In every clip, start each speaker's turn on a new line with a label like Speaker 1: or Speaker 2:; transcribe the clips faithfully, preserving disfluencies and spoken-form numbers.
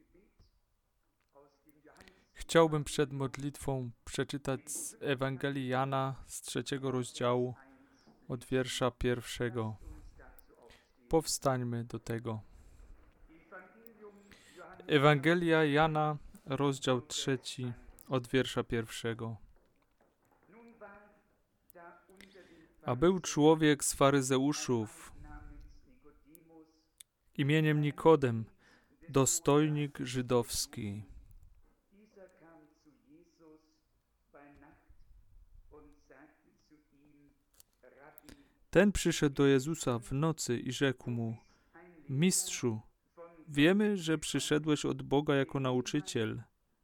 Speaker 1: Chciałbym przed modlitwą przeczytać z Ewangelii Jana z trzeciego rozdziału od wiersza pierwszego. Powstańmy do tego. Ewangelia Jana, rozdział trzeci, od wiersza pierwszego. A był człowiek z faryzeuszów imieniem Nikodem, dostojnik żydowski. Ten przyszedł do Jezusa w nocy i rzekł mu: Mistrzu, wiemy, że przyszedłeś od Boga jako nauczyciel.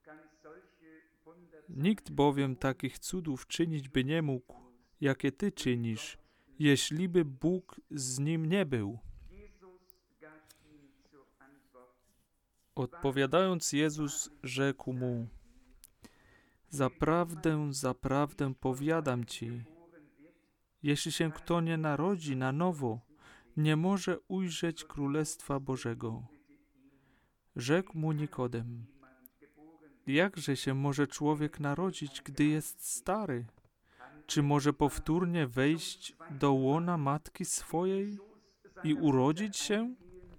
Speaker 1: Nikt bowiem takich cudów czynić by nie mógł, jakie Ty czynisz, jeśliby Bóg z nim nie był. Odpowiadając, Jezus rzekł mu: Zaprawdę, zaprawdę powiadam Ci, jeśli się kto nie narodzi na nowo, nie może ujrzeć Królestwa Bożego. Rzekł mu Nikodem: Jakże się może człowiek narodzić, gdy jest stary? Czy może powtórnie wejść do łona matki swojej i urodzić się?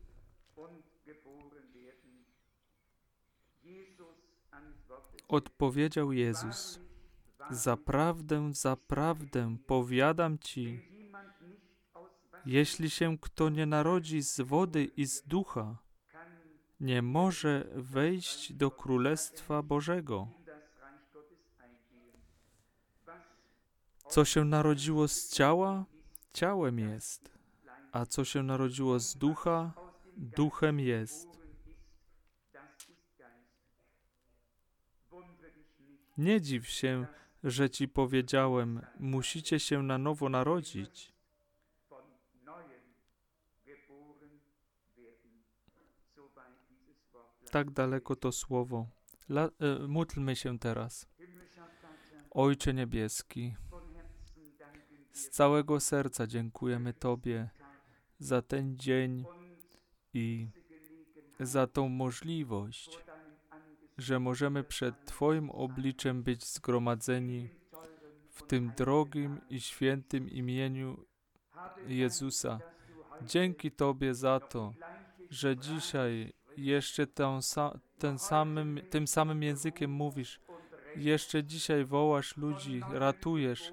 Speaker 1: Odpowiedział Jezus: Zaprawdę, zaprawdę powiadam Ci, jeśli się kto nie narodzi z wody i z ducha, nie może wejść do Królestwa Bożego. Co się narodziło z ciała, ciałem jest, a co się narodziło z ducha, duchem jest. Nie dziw się, że Ci powiedziałem, musicie się na nowo narodzić. Tak daleko to słowo. La, e, módlmy się teraz. Ojcze Niebieski, z całego serca dziękujemy Tobie za ten dzień i za tą możliwość, że możemy przed Twoim obliczem być zgromadzeni w tym drogim i świętym imieniu Jezusa. Dzięki Tobie za to, że dzisiaj jeszcze tą, ten samym, tym samym językiem mówisz. Jeszcze dzisiaj wołasz ludzi, ratujesz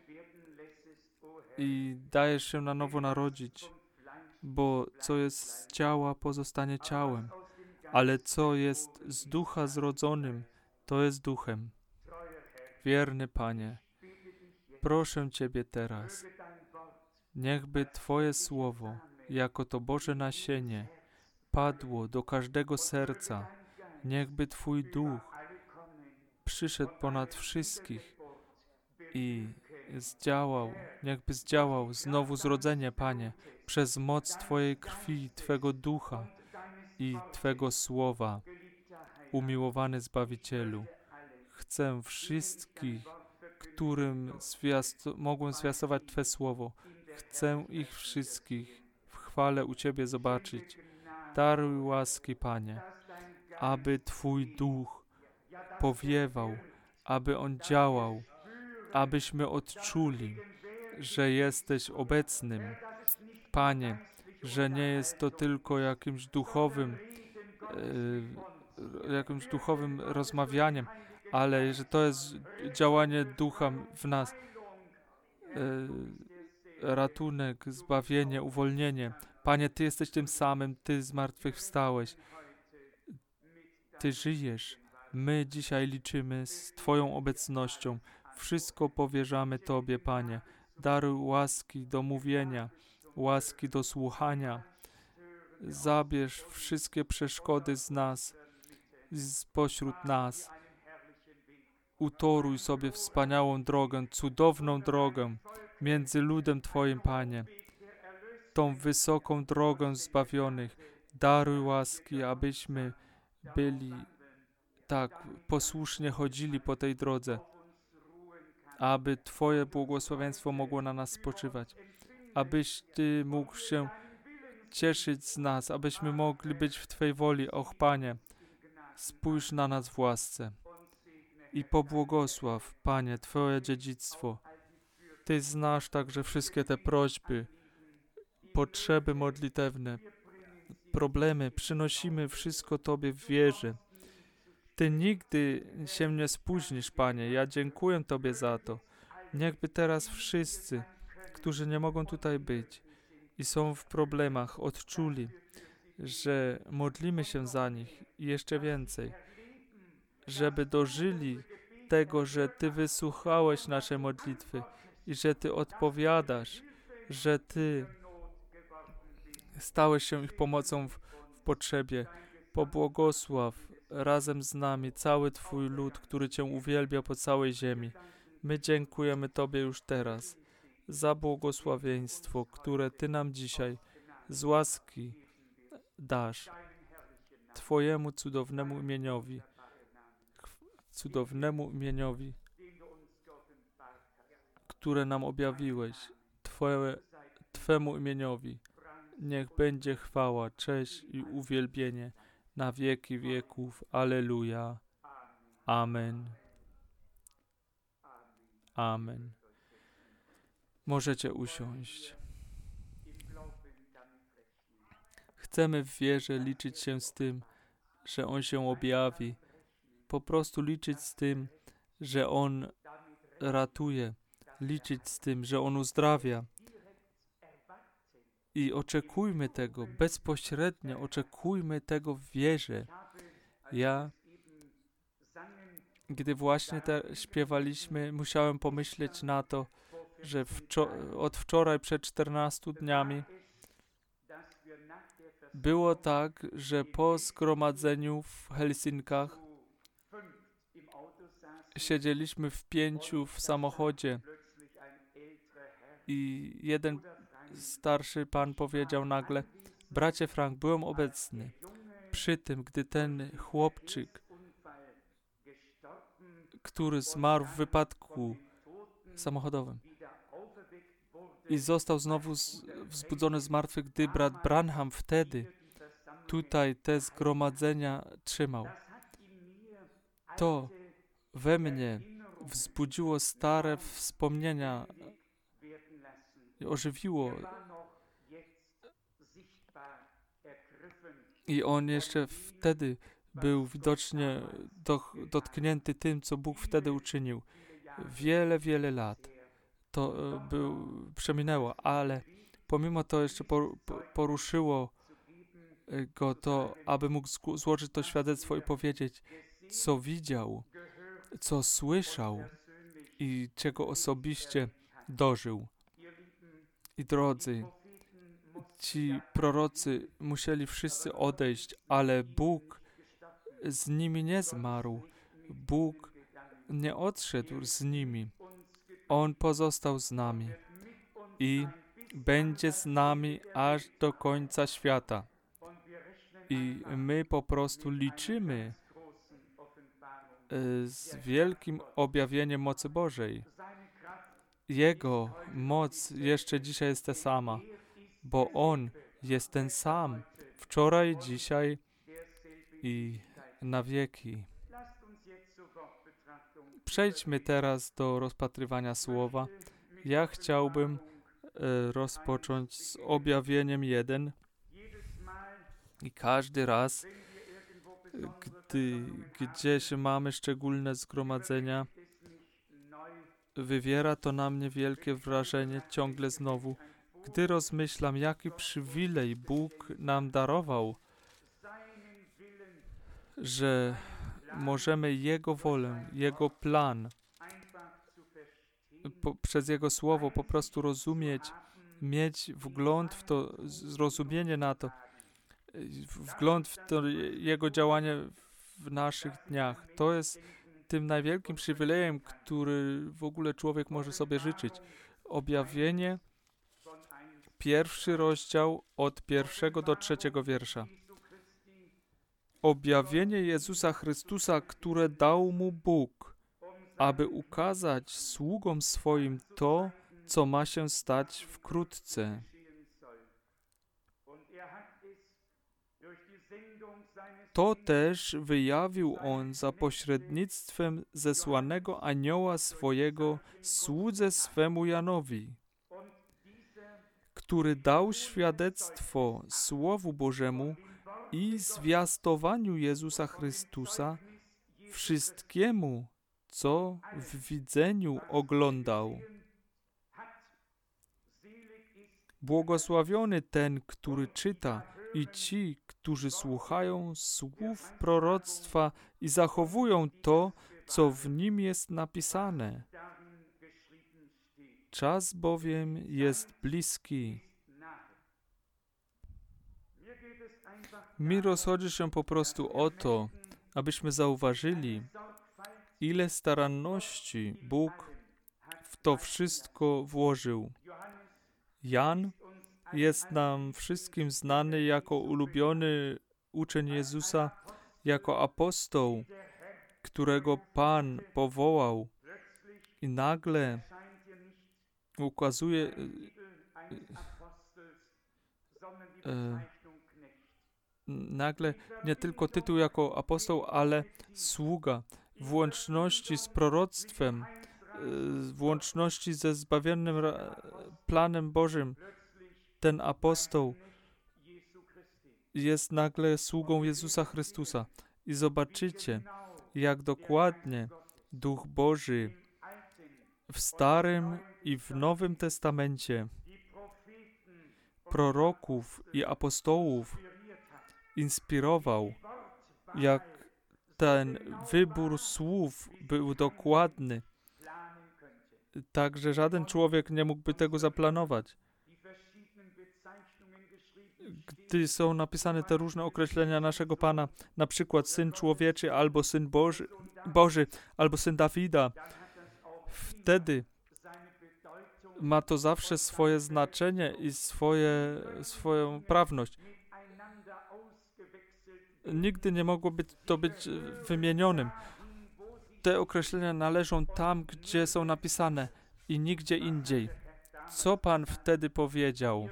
Speaker 1: i dajesz się na nowo narodzić, bo co jest z ciała, pozostanie ciałem, ale co jest z ducha zrodzonym, to jest duchem. Wierny Panie, proszę Ciebie teraz, niechby Twoje słowo, jako to Boże nasienie, padło do każdego serca, niechby Twój duch przyszedł ponad wszystkich i zdziałał, niechby zdziałał znowu zrodzenie, Panie, przez moc Twojej krwi, Twego ducha i Twego słowa. Umiłowany Zbawicielu, chcę wszystkich, którym zwiastu- mogłem zwiastować Twe słowo, chcę ich wszystkich w chwale u Ciebie zobaczyć. Daruj łaski, Panie, aby Twój duch powiewał, aby on działał, abyśmy odczuli, że jesteś obecnym. Panie, że nie jest to tylko jakimś duchowym, e, jakimś duchowym rozmawianiem, ale że to jest działanie ducha w nas. E, ratunek, zbawienie, uwolnienie. Panie, Ty jesteś tym samym, Ty zmartwychwstałeś. Ty żyjesz. My dzisiaj liczymy z Twoją obecnością. Wszystko powierzamy Tobie, Panie. Daruj łaski do mówienia, łaski do słuchania. Zabierz wszystkie przeszkody z nas, spośród nas. Utoruj sobie wspaniałą drogę, cudowną drogę między ludem Twoim, Panie. Tą wysoką drogę zbawionych. Daruj łaski, abyśmy byli tak posłusznie chodzili po tej drodze, aby Twoje błogosławieństwo mogło na nas spoczywać, abyś Ty mógł się cieszyć z nas, abyśmy mogli być w Twojej woli. Och, Panie, spójrz na nas w łasce i pobłogosław, Panie, Twoje dziedzictwo. Ty znasz także wszystkie te prośby, potrzeby modlitewne, problemy. Przynosimy wszystko Tobie w wierze. Ty nigdy się nie spóźnisz, Panie. Ja dziękuję Tobie za to. Niechby teraz wszyscy, którzy nie mogą tutaj być i są w problemach, odczuli, że modlimy się za nich i jeszcze więcej, żeby dożyli tego, że Ty wysłuchałeś nasze modlitwy i że Ty odpowiadasz, że Ty stałeś się ich pomocą w, w potrzebie. Pobłogosław razem z nami cały Twój lud, który Cię uwielbia po całej ziemi. My dziękujemy Tobie już teraz za błogosławieństwo, które Ty nam dzisiaj z łaski dasz Twojemu cudownemu imieniowi, cudownemu imieniowi, które nam objawiłeś, Twoje, Twemu imieniowi. Niech będzie chwała, cześć i uwielbienie na wieki wieków. Alleluja. Amen. Amen. Możecie usiąść. Chcemy w wierze liczyć się z tym, że On się objawi. Po prostu liczyć z tym, że On ratuje. Liczyć z tym, że On uzdrawia. I oczekujmy tego, bezpośrednio oczekujmy tego w wierze. Ja, gdy właśnie te śpiewaliśmy, musiałem pomyśleć na to, że wczo- od wczoraj przed czternastoma dniami było tak, że po zgromadzeniu w Helsinkach siedzieliśmy w pięciu w samochodzie i jeden starszy pan powiedział nagle: bracie Frank, byłem obecny przy tym, gdy ten chłopczyk, który zmarł w wypadku samochodowym i został znowu z, wzbudzony z martwych, gdy brat Branham wtedy tutaj te zgromadzenia trzymał. To we mnie wzbudziło stare wspomnienia, ożywiło. I on jeszcze wtedy był widocznie do, dotknięty tym, co Bóg wtedy uczynił. Wiele, wiele lat to e, był, przeminęło, ale pomimo to jeszcze por, poruszyło go to, aby mógł zgu, złożyć to świadectwo i powiedzieć, co widział, co słyszał i czego osobiście dożył. I drodzy, ci prorocy musieli wszyscy odejść, ale Bóg z nimi nie zmarł. Bóg nie odszedł z nimi. On pozostał z nami i będzie z nami aż do końca świata. I my po prostu liczymy z wielkim objawieniem mocy Bożej. Jego moc jeszcze dzisiaj jest ta sama, bo On jest ten sam, wczoraj, dzisiaj i na wieki. Przejdźmy teraz do rozpatrywania Słowa. Ja chciałbym e, rozpocząć z objawieniem jeden i każdy raz, gdy gdzieś mamy szczególne zgromadzenia, wywiera to na mnie wielkie wrażenie ciągle znowu, gdy rozmyślam, jaki przywilej Bóg nam darował, że możemy Jego wolę, Jego plan po, przez Jego Słowo po prostu rozumieć, mieć wgląd w to, zrozumienie na to, wgląd w to Jego działanie w naszych dniach. To jest tym największym przywilejem, który w ogóle człowiek może sobie życzyć. Objawienie, pierwszy rozdział od pierwszego do trzeciego wiersza. Objawienie Jezusa Chrystusa, które dał mu Bóg, aby ukazać sługom swoim to, co ma się stać wkrótce. To też wyjawił On za pośrednictwem zesłanego anioła swojego słudze swemu Janowi, który dał świadectwo Słowu Bożemu i zwiastowaniu Jezusa Chrystusa wszystkiemu, co w widzeniu oglądał. Błogosławiony ten, który czyta, i ci, którzy słuchają słów proroctwa i zachowują to, co w nim jest napisane. Czas bowiem jest bliski. Mi rozchodzi się po prostu o to, abyśmy zauważyli, ile staranności Bóg w to wszystko włożył. Jan jest nam wszystkim znany jako ulubiony uczeń Jezusa, jako apostoł, którego Pan powołał i nagle ukazuje e, e, nagle nie tylko tytuł jako apostoł, ale sługa w łączności z proroctwem, w łączności ze zbawiennym planem Bożym. Ten apostoł jest nagle sługą Jezusa Chrystusa. I zobaczycie, jak dokładnie Duch Boży w Starym i w Nowym Testamencie proroków i apostołów inspirował, jak ten wybór słów był dokładny, tak że żaden człowiek nie mógłby tego zaplanować. Gdy są napisane te różne określenia naszego Pana, na przykład Syn Człowieczy, albo Syn Boży, Boży, albo Syn Dawida, wtedy ma to zawsze swoje znaczenie i swoje, swoją prawność. Nigdy nie mogłoby to być wymienionym. Te określenia należą tam, gdzie są napisane i nigdzie indziej. Co Pan wtedy powiedział?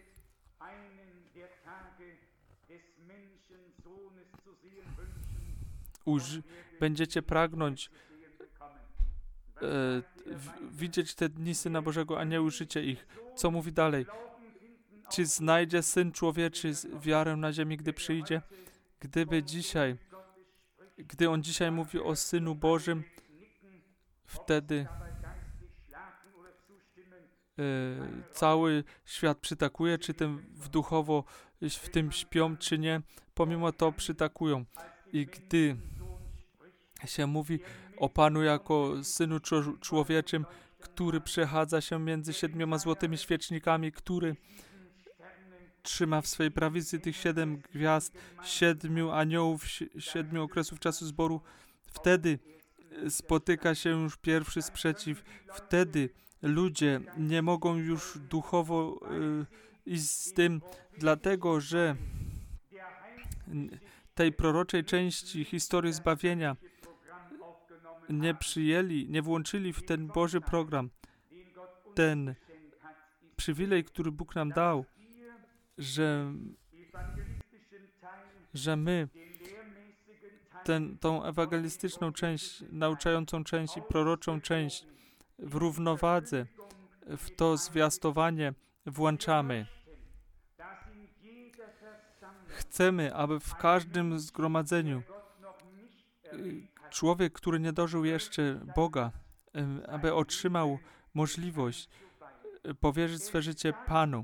Speaker 1: Uż, będziecie pragnąć e, w, widzieć te dni Syna Bożego, a nie użycie ich. Co mówi dalej? Czy znajdzie Syn Człowieczy wiarę na ziemi, gdy przyjdzie? Gdyby dzisiaj, gdy On dzisiaj mówi o Synu Bożym, wtedy e, cały świat przytakuje, czy tym w duchowo w tym śpią, czy nie. Pomimo to przytakują. I gdy się mówi o Panu jako Synu Człowieczym, który przechadza się między siedmioma złotymi świecznikami, który trzyma w swej prawicy tych siedem gwiazd, siedmiu aniołów, siedmiu okresów czasu zboru, wtedy spotyka się już pierwszy sprzeciw. Wtedy ludzie nie mogą już duchowo y, iść z tym, dlatego że tej proroczej części historii zbawienia nie przyjęli, nie włączyli w ten Boży program. Ten przywilej, który Bóg nam dał, że, że my ten, tą ewangelistyczną część, nauczającą część i proroczą część w równowadze, w to zwiastowanie włączamy. Chcemy, aby w każdym zgromadzeniu człowiek, który nie dożył jeszcze Boga, aby otrzymał możliwość powierzyć swe życie Panu.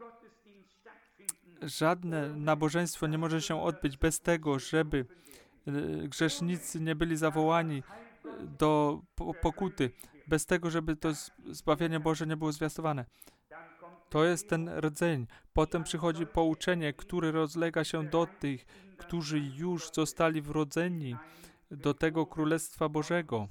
Speaker 1: Żadne nabożeństwo nie może się odbyć bez tego, żeby grzesznicy nie byli zawołani do pokuty, bez tego, żeby to zbawienie Boże nie było zwiastowane. To jest ten rdzeń. Potem przychodzi pouczenie, które rozlega się do tych, którzy już zostali wrodzeni do tego Królestwa Bożego.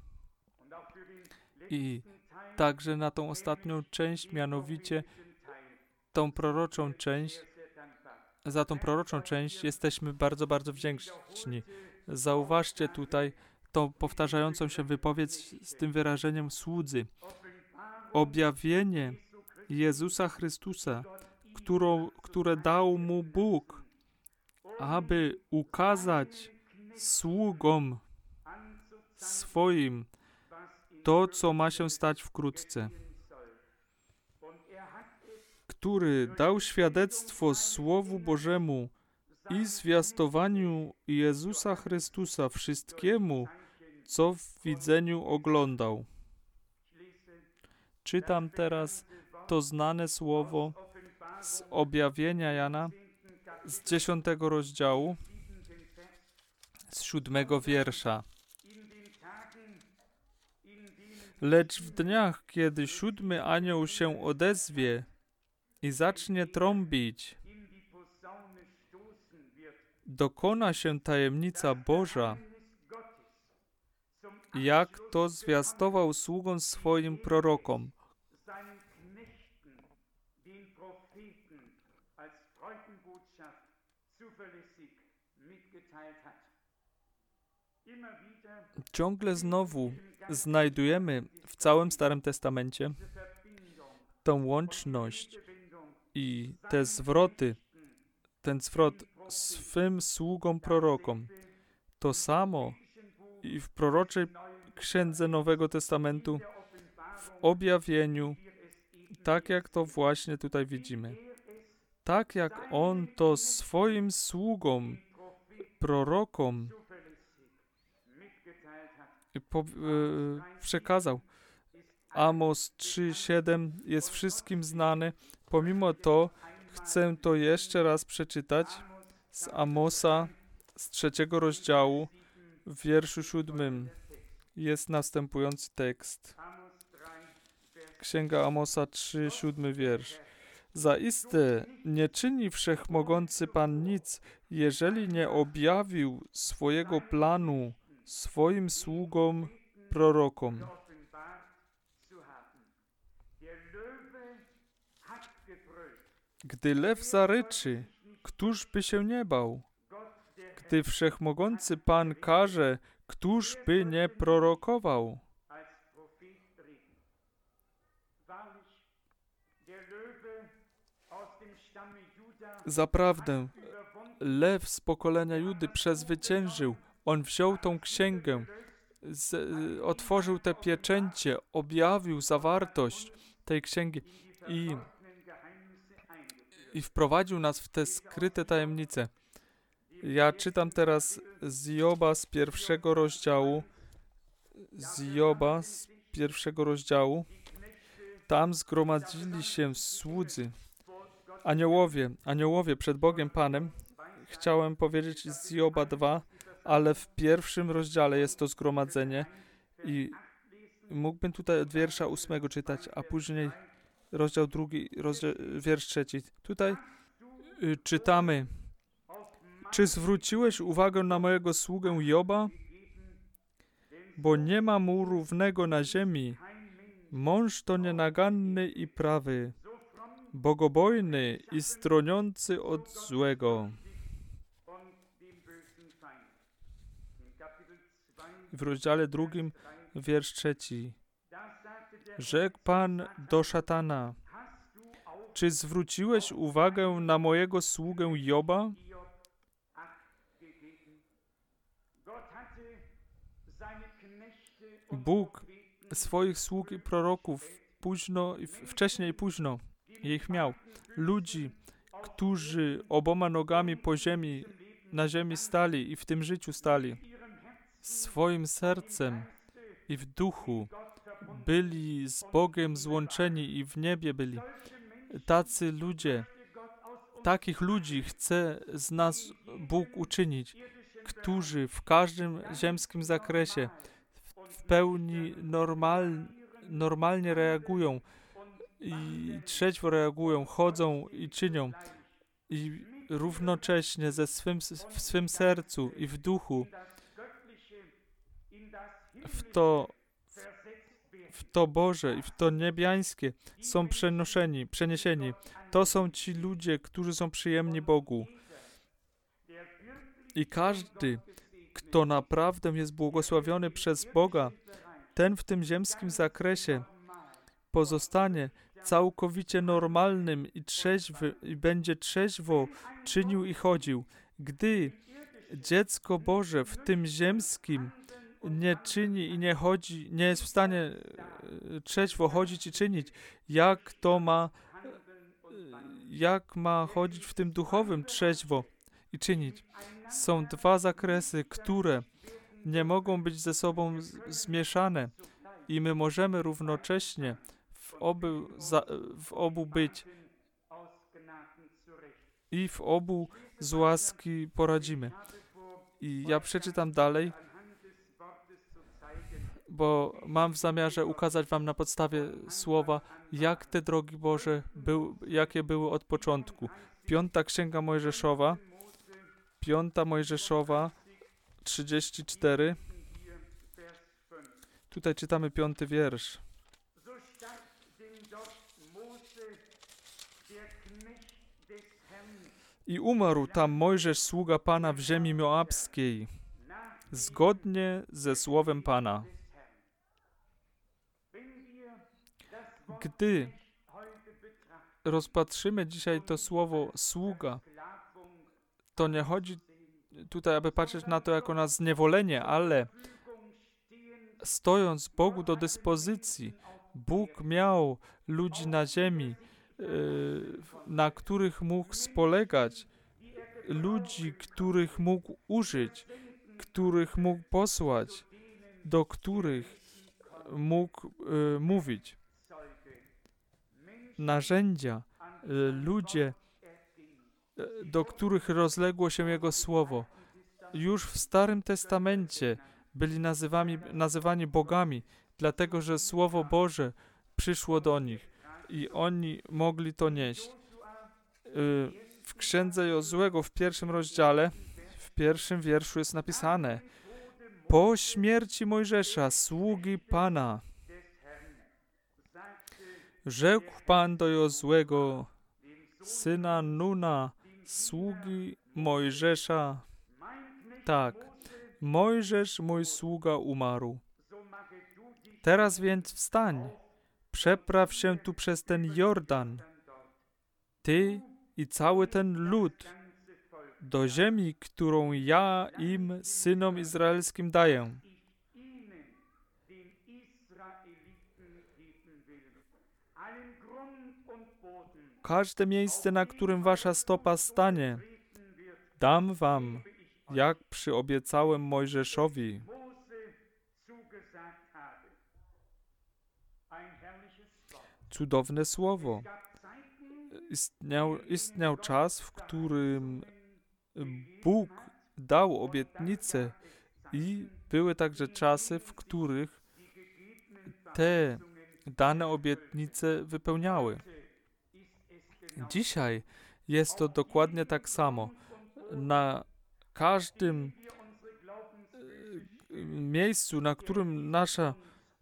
Speaker 1: I także na tą ostatnią część, mianowicie tą proroczą część, za tą proroczą część jesteśmy bardzo, bardzo wdzięczni. Zauważcie tutaj tą powtarzającą się wypowiedź z tym wyrażeniem słudzy. Objawienie Jezusa Chrystusa, którą, które dał mu Bóg, aby ukazać sługom swoim to, co ma się stać wkrótce, który dał świadectwo Słowu Bożemu i zwiastowaniu Jezusa Chrystusa wszystkiemu, co w widzeniu oglądał. Czytam teraz to znane słowo z objawienia Jana z dziesiątego rozdziału, z siódmego wiersza. Lecz w dniach, kiedy siódmy anioł się odezwie i zacznie trąbić, dokona się tajemnica Boża, jak to zwiastował sługom swoim prorokom. Ciągle znowu znajdujemy w całym Starym Testamencie tą łączność i te zwroty, ten zwrot swym sługom prorokom. To samo i w proroczej księdze Nowego Testamentu, w objawieniu, tak jak to właśnie tutaj widzimy. Tak jak On to swoim sługom, prorokom po, e, przekazał. Amos trzy siedem jest wszystkim znany. Pomimo to chcę to jeszcze raz przeczytać z Amosa z trzeciego rozdziału w wierszu siódmym. Jest następujący tekst. Księga Amosa trzy, siódmy wiersz. Zaiste nie czyni wszechmogący Pan nic, jeżeli nie objawił swojego planu swoim sługom, prorokom. Gdy lew zaryczy, któż by się nie bał? Gdy wszechmogący Pan każe, któż by nie prorokował? Zaprawdę, lew z pokolenia Judy przezwyciężył. On wziął tą księgę, z, otworzył te pieczęcie, objawił zawartość tej księgi i, i wprowadził nas w te skryte tajemnice. Ja czytam teraz z Joba z pierwszego rozdziału, z Joba z pierwszego rozdziału. Tam zgromadzili się słudzy, aniołowie, aniołowie przed Bogiem Panem. Chciałem powiedzieć z Joba dwa, ale w pierwszym rozdziale jest to zgromadzenie i mógłbym tutaj od wiersza ósmego czytać, a później rozdział drugi, rozdział, wiersz trzeci. Tutaj y, czytamy: Czy zwróciłeś uwagę na mojego sługę Joba? Bo nie ma mu równego na ziemi. Mąż to nienaganny i prawy, bogobojny i stroniący od złego. W rozdziale drugim, wiersz trzeci. Rzekł Pan do szatana: Czy zwróciłeś uwagę na mojego sługę Joba? Bóg swoich sług i proroków późno, wcześniej i późno ich miał. Ludzi, którzy oboma nogami po ziemi, na ziemi stali i w tym życiu stali. Swoim sercem i w duchu byli z Bogiem złączeni i w niebie byli. Tacy ludzie, takich ludzi chce z nas Bóg uczynić, którzy w każdym ziemskim zakresie w pełni normal, normalnie reagują i trzeźwo reagują, chodzą i czynią i równocześnie ze swym, w swym sercu i w duchu w to, w to Boże i w to niebiańskie są przenoszeni, przeniesieni. To są ci ludzie, którzy są przyjemni Bogu. I każdy, kto naprawdę jest błogosławiony przez Boga, ten w tym ziemskim zakresie pozostanie całkowicie normalnym i trzeźwy i będzie trzeźwo czynił i chodził. Gdy dziecko Boże w tym ziemskim nie czyni i nie chodzi, nie jest w stanie e, trzeźwo chodzić i czynić, jak to ma, e, jak ma chodzić w tym duchowym trzeźwo i czynić. Są dwa zakresy, które nie mogą być ze sobą z- zmieszane i my możemy równocześnie w obu, za, w obu być i w obu z łaski poradzimy. I ja przeczytam dalej, bo mam w zamiarze ukazać wam na podstawie słowa, jak te drogi Boże, był, jakie były od początku. Piąta Księga Mojżeszowa, Piąta Mojżeszowa, trzydzieści cztery. Tutaj czytamy piąty wiersz. I umarł tam Mojżesz, sługa Pana, w ziemi moabskiej, zgodnie ze słowem Pana. Gdy rozpatrzymy dzisiaj to słowo sługa, to nie chodzi tutaj, aby patrzeć na to jako na zniewolenie, ale stojąc Bogu do dyspozycji, Bóg miał ludzi na ziemi, na których mógł spolegać, ludzi, których mógł użyć, których mógł posłać, do których mógł y, mówić. Narzędzia, y, ludzie, y, do których rozległo się Jego Słowo. Już w Starym Testamencie byli nazywani, nazywani bogami, dlatego że Słowo Boże przyszło do nich i oni mogli to nieść. W Księdze Jozłego w pierwszym rozdziale, w pierwszym wierszu jest napisane: po śmierci Mojżesza, sługi Pana, rzekł Pan do Jozłego, syna Nuna, sługi Mojżesza, tak, Mojżesz, mój sługa, umarł. Teraz więc wstań, przepraw się tu przez ten Jordan, ty i cały ten lud, do ziemi, którą ja im, synom izraelskim, daję. Każde miejsce, na którym wasza stopa stanie, dam wam, jak przyobiecałem Mojżeszowi. Cudowne słowo. Istniał, istniał czas, w którym Bóg dał obietnice i były także czasy, w których te dane obietnice wypełniały. Dzisiaj jest to dokładnie tak samo. Na każdym miejscu, na którym nasza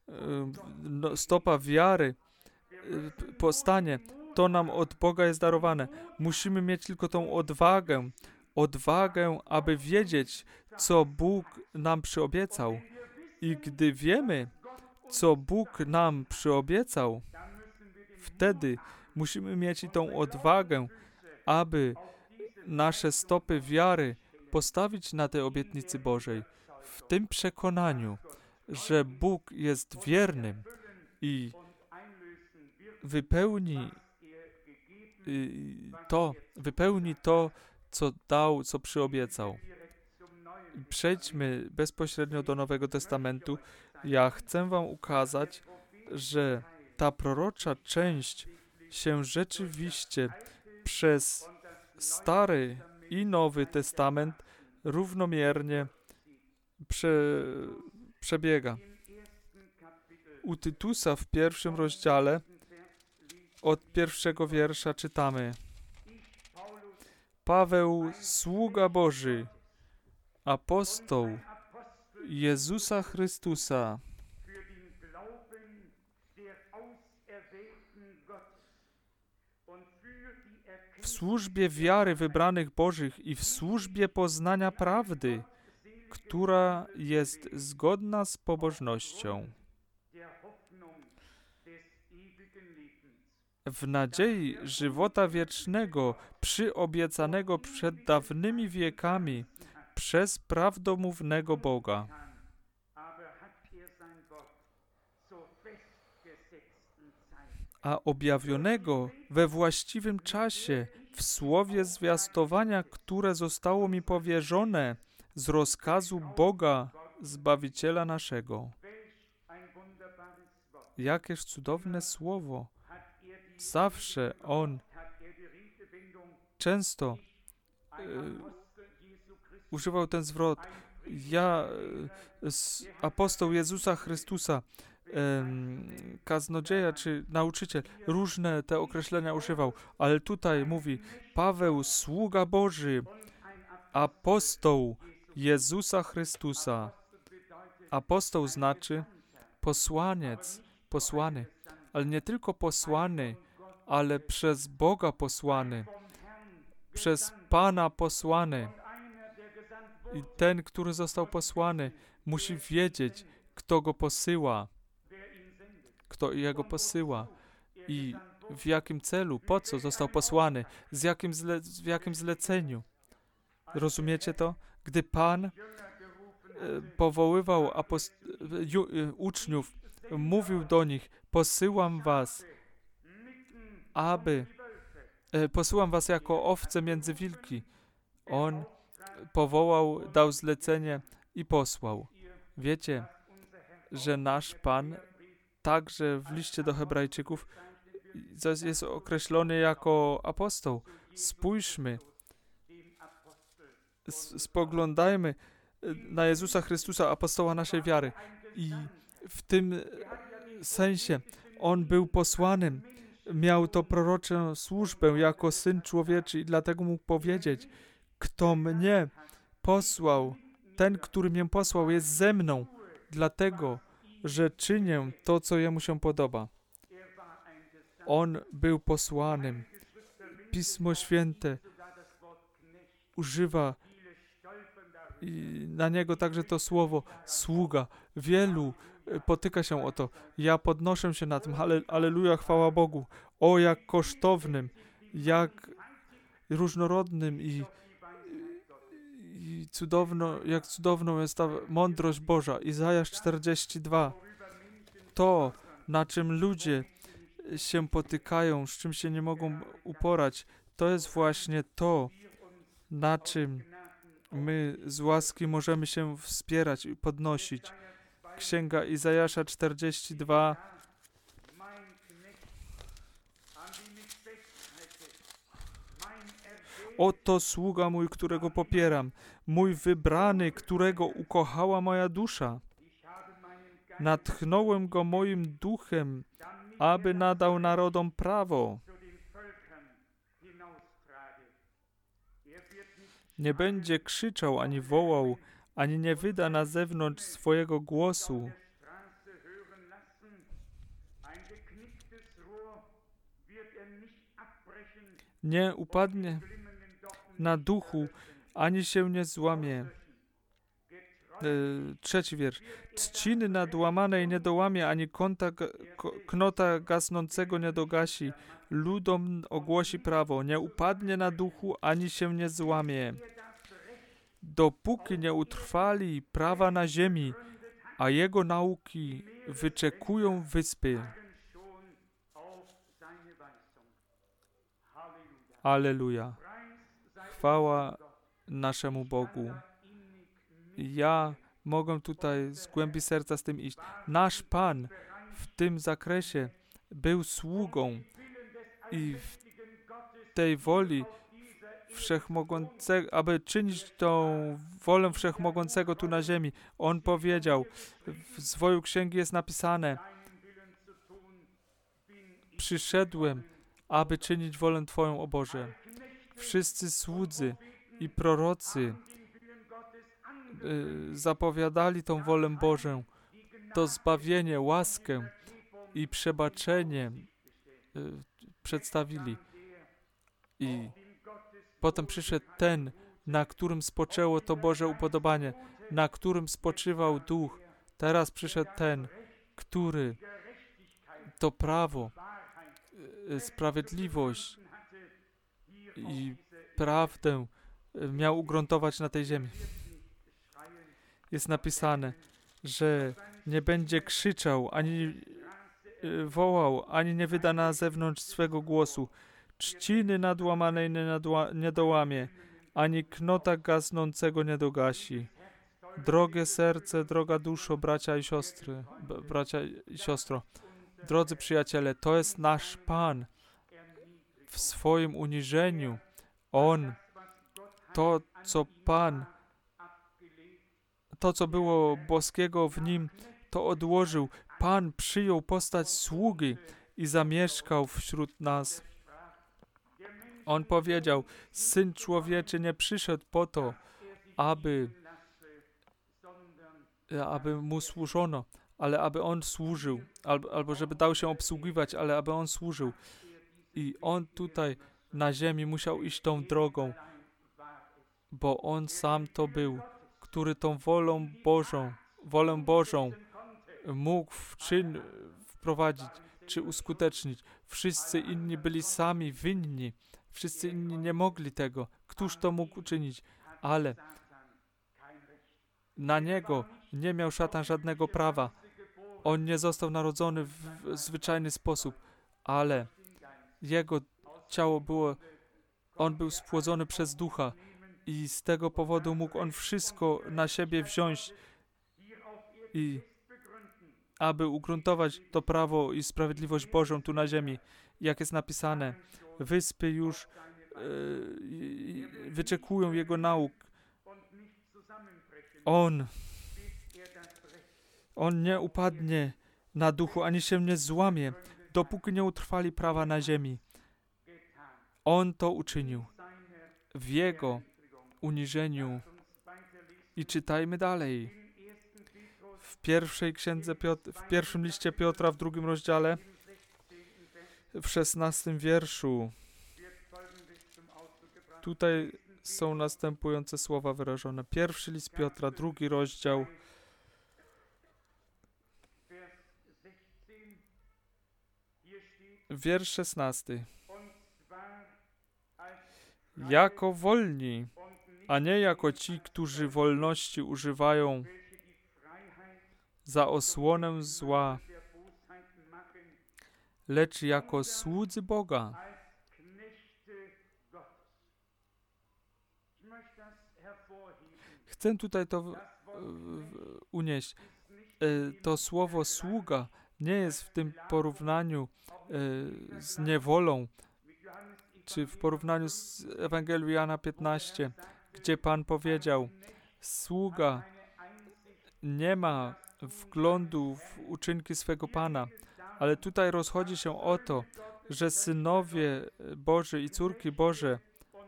Speaker 1: stopa wiary powstanie, to nam od Boga jest darowane. Musimy mieć tylko tą odwagę, odwagę, aby wiedzieć, co Bóg nam przyobiecał. I gdy wiemy, co Bóg nam przyobiecał, wtedy musimy mieć i tą odwagę, aby nasze stopy wiary postawić na tej obietnicy Bożej, w tym przekonaniu, że Bóg jest wiernym i wypełni to, wypełni to, co dał, co przyobiecał. Przejdźmy bezpośrednio do Nowego Testamentu. Ja chcę wam ukazać, że ta prorocza część się rzeczywiście przez Stary i Nowy Testament równomiernie prze, przebiega. U Tytusa w pierwszym rozdziale od pierwszego wiersza czytamy: Paweł, sługa Boży, apostoł Jezusa Chrystusa, w służbie wiary wybranych Bożych i w służbie poznania prawdy, która jest zgodna z pobożnością. w nadziei żywota wiecznego, przyobiecanego przed dawnymi wiekami przez prawdomównego Boga. A objawionego we właściwym czasie w słowie zwiastowania, które zostało mi powierzone z rozkazu Boga, Zbawiciela naszego. Jakież cudowne słowo. Zawsze On często y, używał ten zwrot. Ja, y, apostoł Jezusa Chrystusa, y, kaznodzieja czy nauczyciel, różne te określenia używał, ale tutaj mówi Paweł, sługa Boży, apostoł Jezusa Chrystusa. Apostoł znaczy posłaniec, posłany, ale nie tylko posłany, ale przez Boga posłany, przez Pana posłany. I ten, który został posłany, musi wiedzieć, kto go posyła, kto jego posyła i w jakim celu, po co został posłany, z jakim zle, w jakim zleceniu. Rozumiecie to? Gdy Pan e, powoływał apost- ju, e, uczniów, mówił do nich, posyłam was, aby, e, posyłam was jako owce między wilki. On powołał, dał zlecenie i posłał. Wiecie, że nasz Pan także w liście do Hebrajczyków jest określony jako apostoł. Spójrzmy, spoglądajmy na Jezusa Chrystusa, apostoła naszej wiary. I w tym sensie On był posłanym, miał to proroczą służbę jako Syn Człowieczy i dlatego mógł powiedzieć, kto mnie posłał, ten, który mnie posłał, jest ze mną, dlatego, że czynię to, co Jemu się podoba. On był posłanym. Pismo Święte używa i na Niego także to słowo sługa. Wielu potyka się o to. Ja podnoszę się na tym. Halle, Alleluja, chwała Bogu. O, jak kosztownym, jak różnorodnym i, i cudowno, jak cudowną jest ta mądrość Boża. Izajasz czterdzieści dwa. To, na czym ludzie się potykają, z czym się nie mogą uporać, to jest właśnie to, na czym my z łaski możemy się wspierać i podnosić. Księga Izajasza czterdzieści dwa. Oto sługa mój, którego popieram, mój wybrany, którego ukochała moja dusza. Natchnąłem go moim duchem, aby nadał narodom prawo. Nie będzie krzyczał, ani wołał, ani nie wyda na zewnątrz swojego głosu. Nie upadnie na duchu, ani się nie złamie. E, trzeci wiersz. Trzciny nadłamanej nie dołamie, ani kąta, ko, knota gasnącego nie dogasi. Ludom ogłosi prawo. Nie upadnie na duchu, ani się nie złamie. Dopóki nie utrwali prawa na ziemi, a jego nauki wyczekują wyspy. Alleluja. Chwała naszemu Bogu. Ja mogę tutaj z głębi serca z tym iść. Nasz Pan w tym zakresie był sługą i w tej woli Wszechmogącego, aby czynić tą wolę Wszechmogącego tu na ziemi. On powiedział, w zwoju księgi jest napisane, przyszedłem, aby czynić wolę Twoją, o Boże. Wszyscy słudzy i prorocy y, zapowiadali tą wolę Bożą, to zbawienie, łaskę i przebaczenie y, przedstawili. I potem przyszedł ten, na którym spoczęło to Boże upodobanie, na którym spoczywał Duch. Teraz przyszedł ten, który to prawo sprawiedliwość i prawdę miał ugruntować na tej ziemi. Jest napisane, że nie będzie krzyczał, ani wołał, ani nie wyda na zewnątrz swego głosu. Trzciny nadłamanej nie, nadła, nie dołamie, ani knota gasnącego nie dogasi. Drogie serce, droga duszo, bracia i siostry, b- bracia i siostro. Drodzy przyjaciele, to jest nasz Pan. W swoim uniżeniu On, to co Pan, to co było boskiego w Nim, to odłożył. Pan przyjął postać sługi i zamieszkał wśród nas. On powiedział, Syn Człowieczy nie przyszedł po to, aby, aby Mu służono, ale aby On służył, albo, albo żeby dał się obsługiwać, ale aby On służył. I On tutaj na ziemi musiał iść tą drogą, bo On sam to był, który tą wolą Bożą, wolę Bożą mógł w czyn wprowadzić, czy uskutecznić. Wszyscy inni byli sami winni. Wszyscy inni nie mogli tego. Któż to mógł uczynić? Ale na Niego nie miał szatan żadnego prawa. On nie został narodzony w zwyczajny sposób, ale Jego ciało było, On był spłodzony przez Ducha i z tego powodu mógł On wszystko na siebie wziąć i aby ugruntować to prawo i sprawiedliwość Bożą tu na ziemi. Jak jest napisane, wyspy już yy, wyczekują Jego nauk. On, On nie upadnie na duchu, ani się nie złamie, dopóki nie utrwali prawa na ziemi. On to uczynił w Jego uniżeniu. I czytajmy dalej. W pierwszej księdze Piotr, w pierwszym liście Piotra, w drugim rozdziale, w szesnastym wierszu. Tutaj są następujące słowa wyrażone. Pierwszy list Piotra, drugi rozdział, wiersz szesnasty. Jako wolni, a nie jako ci, którzy wolności używają za osłonę zła, lecz jako słudzy Boga. Chcę tutaj to unieść. To słowo sługa nie jest w tym porównaniu z niewolą, czy w porównaniu z Ewangelią Jana piętnaście, gdzie Pan powiedział, sługa nie ma wglądu w uczynki swego Pana, ale tutaj rozchodzi się o to, że synowie Boży i córki Boże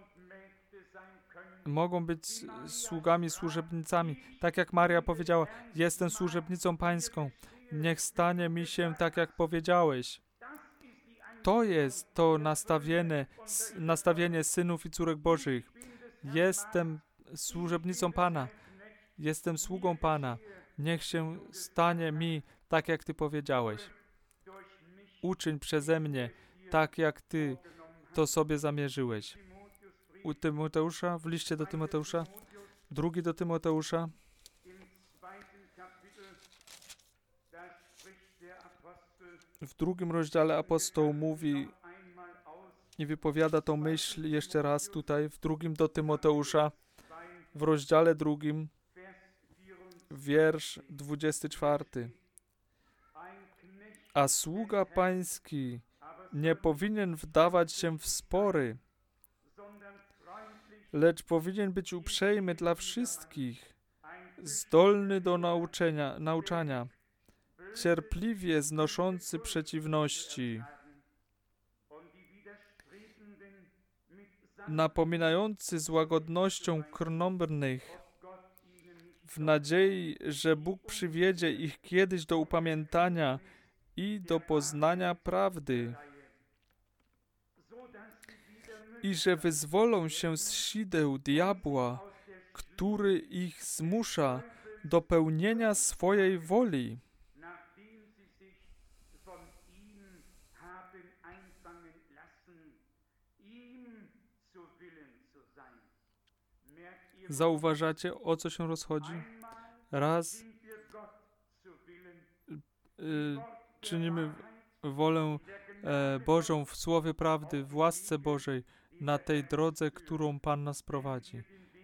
Speaker 1: mogą być sługami, służebnicami. Tak jak Maria powiedziała, jestem służebnicą pańską. Niech stanie mi się tak, jak powiedziałeś. To jest to nastawienie, nastawienie synów i córek Bożych. Jestem służebnicą Pana. Jestem sługą Pana. Niech się stanie mi tak, jak Ty powiedziałeś. Uczyń przeze mnie tak, jak Ty to sobie zamierzyłeś. U Tymoteusza, w liście do Tymoteusza, drugi do Tymoteusza, w drugim rozdziale apostoł mówi i wypowiada tą myśl jeszcze raz tutaj, w drugim do Tymoteusza, w rozdziale drugim, wiersz dwudziesty czwarty. A sługa pański nie powinien wdawać się w spory, lecz powinien być uprzejmy dla wszystkich, zdolny do nauczenia, nauczania, cierpliwie znoszący przeciwności, napominający z łagodnością krnąbrnych, w nadziei, że Bóg przywiedzie ich kiedyś do upamiętania i do poznania prawdy, i że wyzwolą się z sideł diabła, który ich zmusza do pełnienia swojej woli. Zauważacie, o co się rozchodzi? Raz y, czynimy wolę e, Bożą w Słowie Prawdy, w łasce Bożej, na tej drodze, którą Pan nas prowadzi.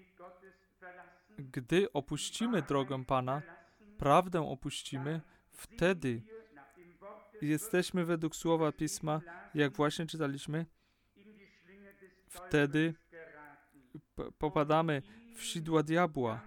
Speaker 1: Gdy opuścimy drogę Pana, prawdę opuścimy, wtedy jesteśmy według Słowa Pisma, jak właśnie czytaliśmy, wtedy p- popadamy w sidła diabła,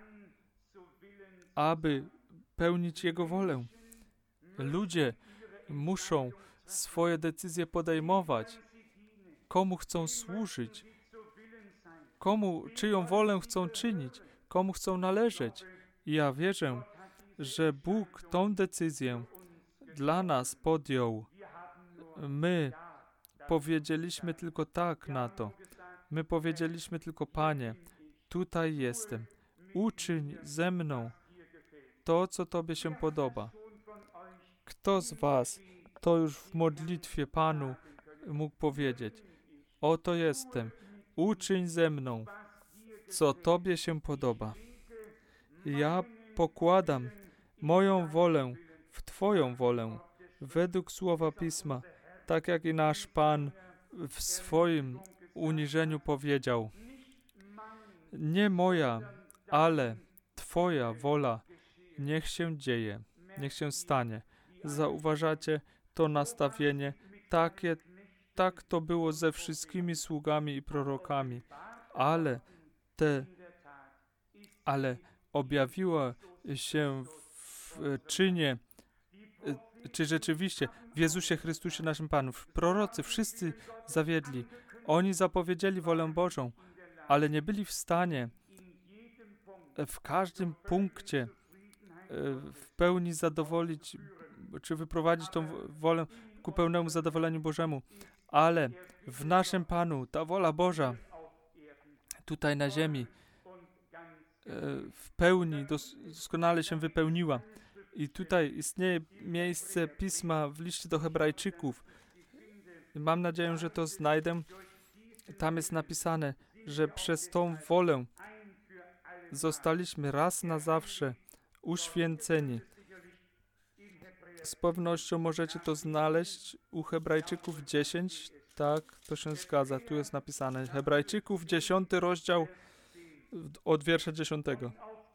Speaker 1: aby pełnić Jego wolę. Ludzie muszą swoje decyzje podejmować, komu chcą służyć, komu, czyją wolę chcą czynić, komu chcą należeć. I ja wierzę, że Bóg tą decyzję dla nas podjął. My powiedzieliśmy tylko tak na to. My powiedzieliśmy tylko, Panie, tutaj jestem. Uczyń ze mną to, co Tobie się podoba. Kto z was to już w modlitwie Panu mógł powiedzieć? Oto jestem. Uczyń ze mną, co Tobie się podoba. Ja pokładam moją wolę w Twoją wolę, według Słowa Pisma, tak jak i nasz Pan w swoim uniżeniu powiedział. Nie moja, ale Twoja wola niech się dzieje, niech się stanie. Zauważacie to nastawienie, takie, tak to było ze wszystkimi sługami i prorokami, ale te, ale objawiła się w czynie, czy rzeczywiście w Jezusie Chrystusie naszym Panu. Prorocy wszyscy zawiedli. Oni zapowiedzieli wolę Bożą, ale nie byli w stanie w każdym punkcie w pełni zadowolić, czy wyprowadzić tą wolę ku pełnemu zadowoleniu Bożemu. Ale w naszym Panu ta wola Boża tutaj na ziemi w pełni doskonale się wypełniła. I tutaj istnieje miejsce Pisma w liście do Hebrajczyków. Mam nadzieję, że to znajdę. Tam jest napisane, że przez tą wolę zostaliśmy raz na zawsze uświęceni. Z pewnością możecie to znaleźć u Hebrajczyków dziesięć. Tak, to się zgadza. Tu jest napisane. Hebrajczyków dziesiąty rozdział od wiersza dziesiątego.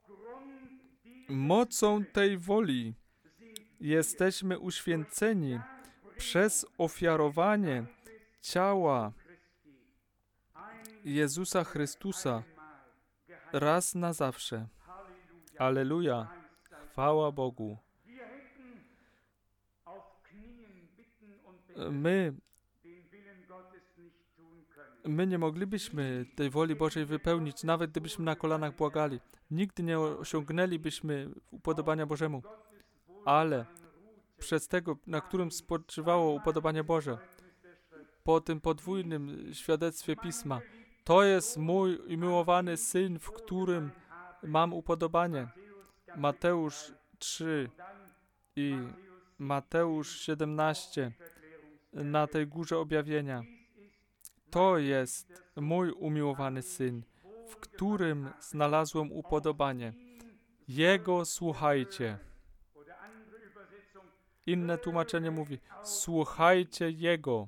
Speaker 1: Mocą tej woli jesteśmy uświęceni przez ofiarowanie ciała Jezusa Chrystusa raz na zawsze. Alleluja. Chwała Bogu. My, my nie moglibyśmy tej woli Bożej wypełnić, nawet gdybyśmy na kolanach błagali. Nigdy nie osiągnęlibyśmy upodobania Bożemu. Ale przez tego, na którym spoczywało upodobanie Boże, po tym podwójnym świadectwie Pisma, to jest mój umiłowany Syn, w którym mam upodobanie. Mateusz trzy i Mateusz siedemnaście na tej górze objawienia. To jest mój umiłowany Syn, w którym znalazłem upodobanie. Jego słuchajcie. Inne tłumaczenie mówi, słuchajcie Jego.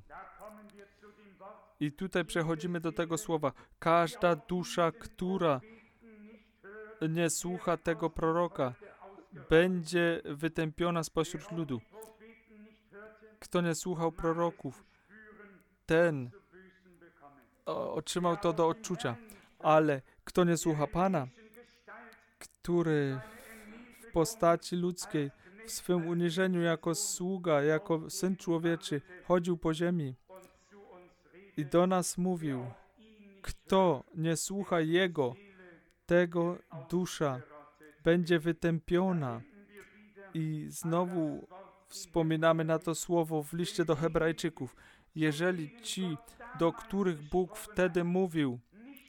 Speaker 1: I tutaj przechodzimy do tego słowa. Każda dusza, która nie słucha tego proroka, będzie wytępiona spośród ludu. Kto nie słuchał proroków, ten o, otrzymał to do odczucia. Ale kto nie słucha Pana, który w postaci ludzkiej, w swym uniżeniu jako sługa, jako Syn Człowieczy chodził po ziemi i do nas mówił, kto nie słucha Jego, tego dusza będzie wytępiona. I znowu wspominamy na to słowo w liście do Hebrajczyków. Jeżeli ci, do których Bóg wtedy mówił,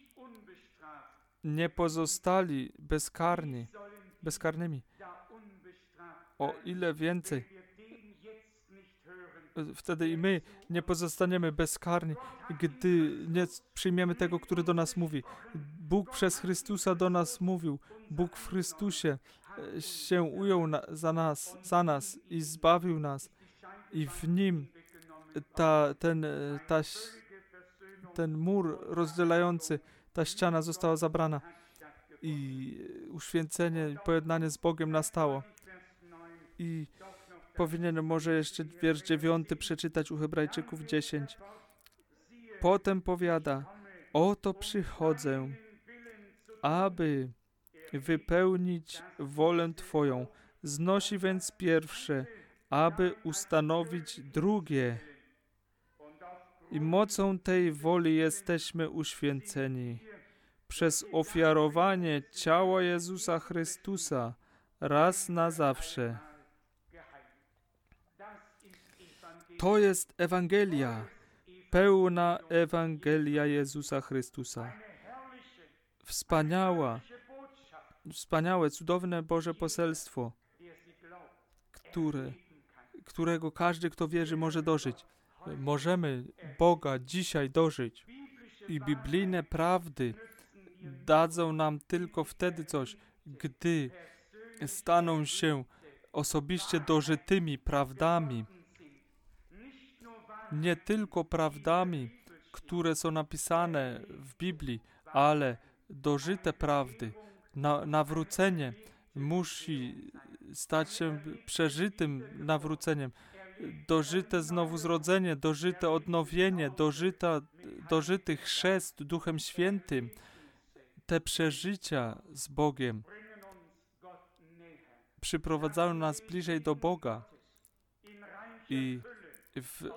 Speaker 1: nie pozostali bezkarni, bezkarnymi, o ile więcej wtedy i my nie pozostaniemy bezkarni, gdy nie przyjmiemy tego, który do nas mówi. Bóg przez Chrystusa do nas mówił. Bóg w Chrystusie się ujął na, za nas, za nas i zbawił nas. I w Nim ta, ten, ta, ten mur rozdzielający, ta ściana została zabrana i uświęcenie i pojednanie z Bogiem nastało. I powinienem może jeszcze wiersz dziewiąty przeczytać u Hebrajczyków dziesięć. Potem powiada, oto przychodzę, aby wypełnić wolę Twoją. Znosi więc pierwsze, aby ustanowić drugie. I mocą tej woli jesteśmy uświęceni przez ofiarowanie ciała Jezusa Chrystusa raz na zawsze. To jest Ewangelia, pełna Ewangelia Jezusa Chrystusa. Wspaniała, wspaniałe, cudowne Boże poselstwo, które, którego każdy, kto wierzy, może dożyć. Możemy Boga dzisiaj dożyć. I biblijne prawdy dadzą nam tylko wtedy coś, gdy staną się osobiście dożytymi prawdami. Nie tylko prawdami, które są napisane w Biblii, ale dożyte prawdy. Na, nawrócenie musi stać się przeżytym nawróceniem. Dożyte znowu-zrodzenie, dożyte odnowienie, dożyta, dożyty chrzest Duchem Świętym. Te przeżycia z Bogiem przyprowadzają nas bliżej do Boga i w,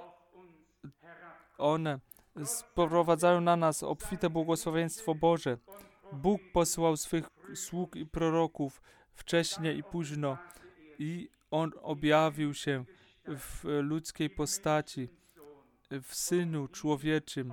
Speaker 1: one sprowadzają na nas obfite błogosławieństwo Boże. Bóg posłał swych sług i proroków wcześnie i późno i On objawił się w ludzkiej postaci, w Synu Człowieczym,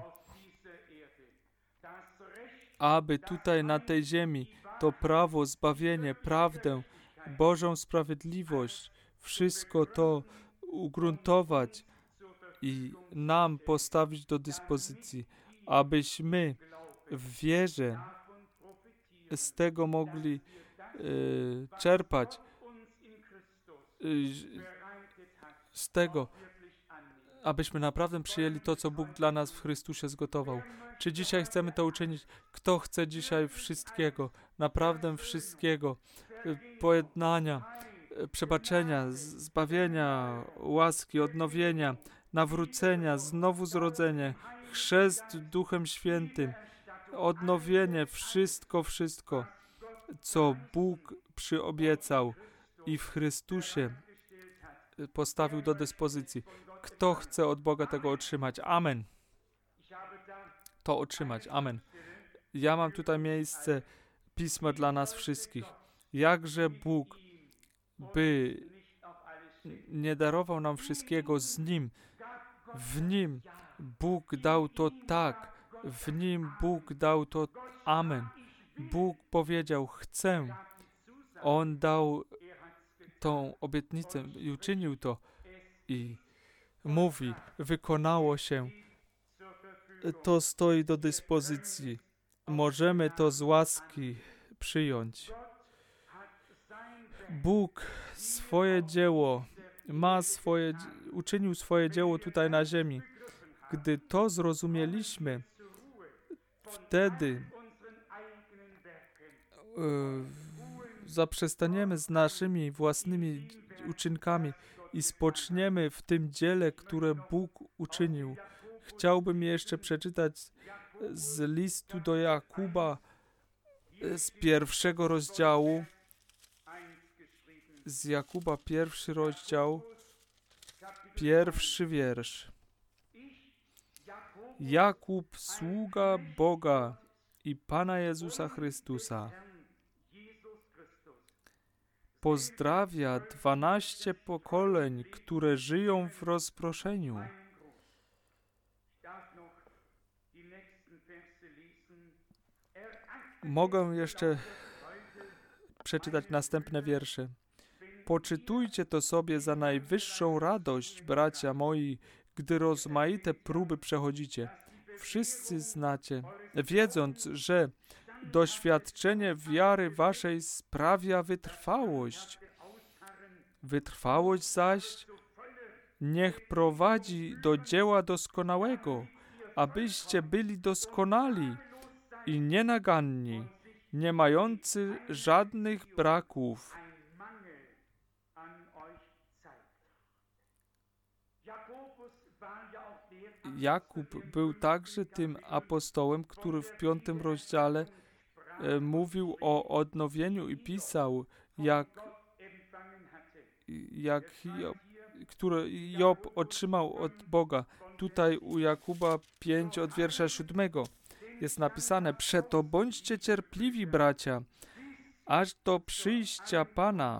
Speaker 1: aby tutaj na tej ziemi to prawo, zbawienie, prawdę, Bożą sprawiedliwość, wszystko to ugruntować i nam postawić do dyspozycji, abyśmy w wierze z tego mogli y, czerpać, y, z tego, abyśmy naprawdę przyjęli to, co Bóg dla nas w Chrystusie zgotował. Czy dzisiaj chcemy to uczynić? Kto chce dzisiaj wszystkiego, naprawdę wszystkiego, pojednania, przebaczenia, zbawienia, łaski, odnowienia, nawrócenia, znowu zrodzenie, chrzest Duchem Świętym, odnowienie, wszystko, wszystko, co Bóg przyobiecał i w Chrystusie postawił do dyspozycji. Kto chce od Boga tego otrzymać? Amen. To otrzymać. Amen. Ja mam tutaj miejsce, pismo dla nas wszystkich. Jakże Bóg by nie darował nam wszystkiego z Nim. W Nim Bóg dał to tak. W Nim Bóg dał to amen. Bóg powiedział, chcę. On dał tą obietnicę i uczynił to. I mówi, wykonało się. To stoi do dyspozycji. Możemy to z łaski przyjąć. Bóg swoje dzieło ma swoje, uczynił swoje dzieło tutaj na ziemi. Gdy to zrozumieliśmy, wtedy e, zaprzestaniemy z naszymi własnymi uczynkami i spoczniemy w tym dziele, które Bóg uczynił. Chciałbym jeszcze przeczytać z listu do Jakuba z pierwszego rozdziału, z Jakuba pierwszy rozdział, pierwszy wiersz. Jakub, sługa Boga i Pana Jezusa Chrystusa, pozdrawia dwanaście pokoleń, które żyją w rozproszeniu. Mogę jeszcze przeczytać następne wiersze. Poczytujcie to sobie za najwyższą radość, bracia moi, gdy rozmaite próby przechodzicie. Wszyscy znacie, wiedząc, że doświadczenie wiary waszej sprawia wytrwałość. Wytrwałość zaś niech prowadzi do dzieła doskonałego, abyście byli doskonali i nienaganni, nie mający żadnych braków. Jakub był także tym apostołem, który w piątym rozdziale e, mówił o odnowieniu i pisał, jak, jak Job, które Job otrzymał od Boga. Tutaj u Jakuba pięć od wiersza siódmego jest napisane: przeto bądźcie cierpliwi, bracia, aż do przyjścia Pana.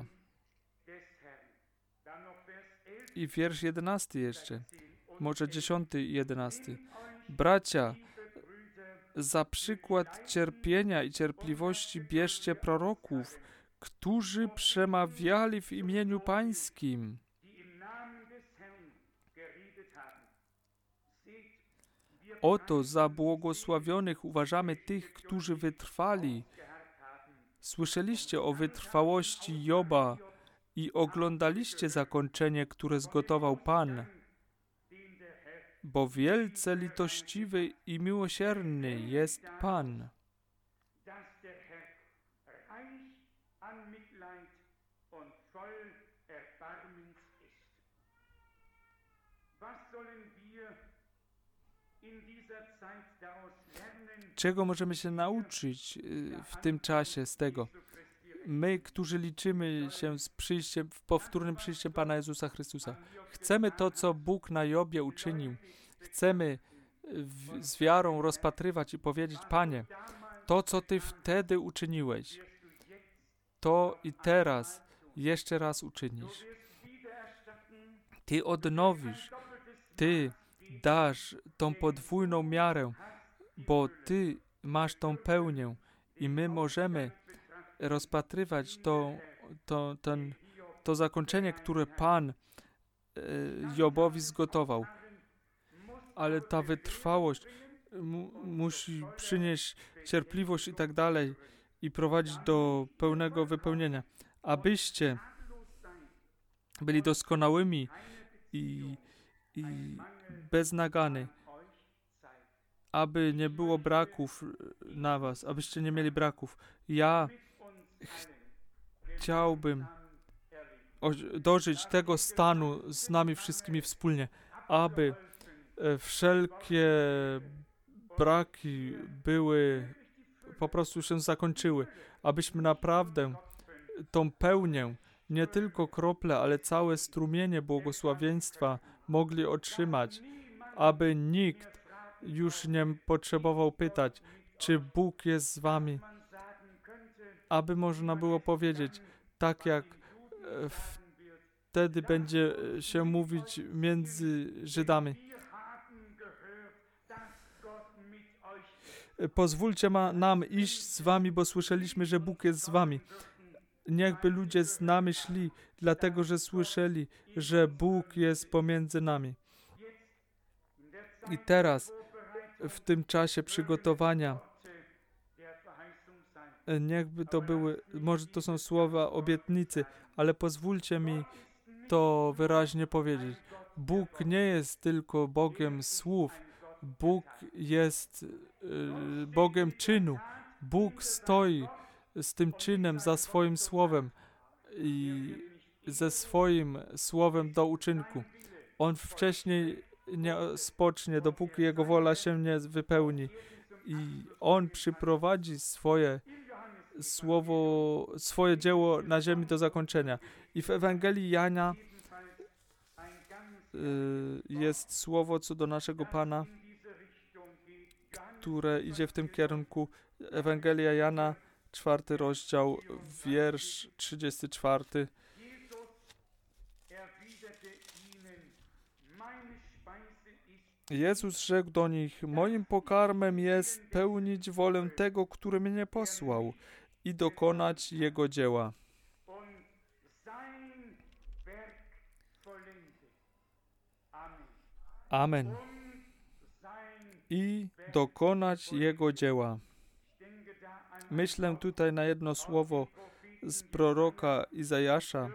Speaker 1: I wiersz jedenasty jeszcze, może dziesiąty i jedenasty. Bracia, za przykład cierpienia i cierpliwości bierzcie proroków, którzy przemawiali w imieniu Pańskim. Oto za błogosławionych uważamy tych, którzy wytrwali. Słyszeliście o wytrwałości Joba i oglądaliście zakończenie, które zgotował Pan. Bo wielce litościwy i miłosierny jest Pan. Czego możemy się nauczyć w tym czasie z tego? My, którzy liczymy się z przyjściem, powtórnym przyjściem Pana Jezusa Chrystusa. Chcemy to, co Bóg na Jobie uczynił. Chcemy w, z wiarą rozpatrywać i powiedzieć: Panie, to, co Ty wtedy uczyniłeś, to i teraz jeszcze raz uczynisz. Ty odnowisz, Ty dasz tą podwójną miarę, bo Ty masz tą pełnię i my możemy rozpatrywać to, to, ten, to zakończenie, które Pan e, Jobowi zgotował. Ale ta wytrwałość mu, musi przynieść cierpliwość i tak dalej i prowadzić do pełnego wypełnienia. Abyście byli doskonałymi i, i bez nagany, aby nie było braków na was, abyście nie mieli braków. Ja chciałbym dożyć tego stanu z nami wszystkimi wspólnie, aby wszelkie braki były, po prostu się zakończyły, abyśmy naprawdę tą pełnię, nie tylko krople, ale całe strumienie błogosławieństwa mogli otrzymać, aby nikt już nie potrzebował pytać, czy Bóg jest z wami, aby można było powiedzieć, tak jak wtedy będzie się mówić między Żydami. Pozwólcie ma, nam iść z wami, bo słyszeliśmy, że Bóg jest z wami. Niechby ludzie z nami szli, dlatego że słyszeli, że Bóg jest pomiędzy nami. I teraz, w tym czasie przygotowania, niechby to były, może to są słowa obietnicy, ale pozwólcie mi to wyraźnie powiedzieć. Bóg nie jest tylko Bogiem słów, Bóg jest y, Bogiem czynu. Bóg stoi z tym czynem za swoim słowem i ze swoim słowem do uczynku. On wcześniej nie spocznie, dopóki Jego wola się nie wypełni. I On przyprowadzi swoje słowo, swoje dzieło na ziemi do zakończenia. I w Ewangelii Jana y, jest słowo co do naszego Pana, które idzie w tym kierunku. Ewangelia Jana, czwarty rozdział, wiersz trzydziesty czwarty. Jezus rzekł do nich: moim pokarmem jest pełnić wolę tego, który mnie posłał, i dokonać Jego dzieła. Amen. I dokonać Jego dzieła. Myślę tutaj na jedno słowo z proroka Izajasza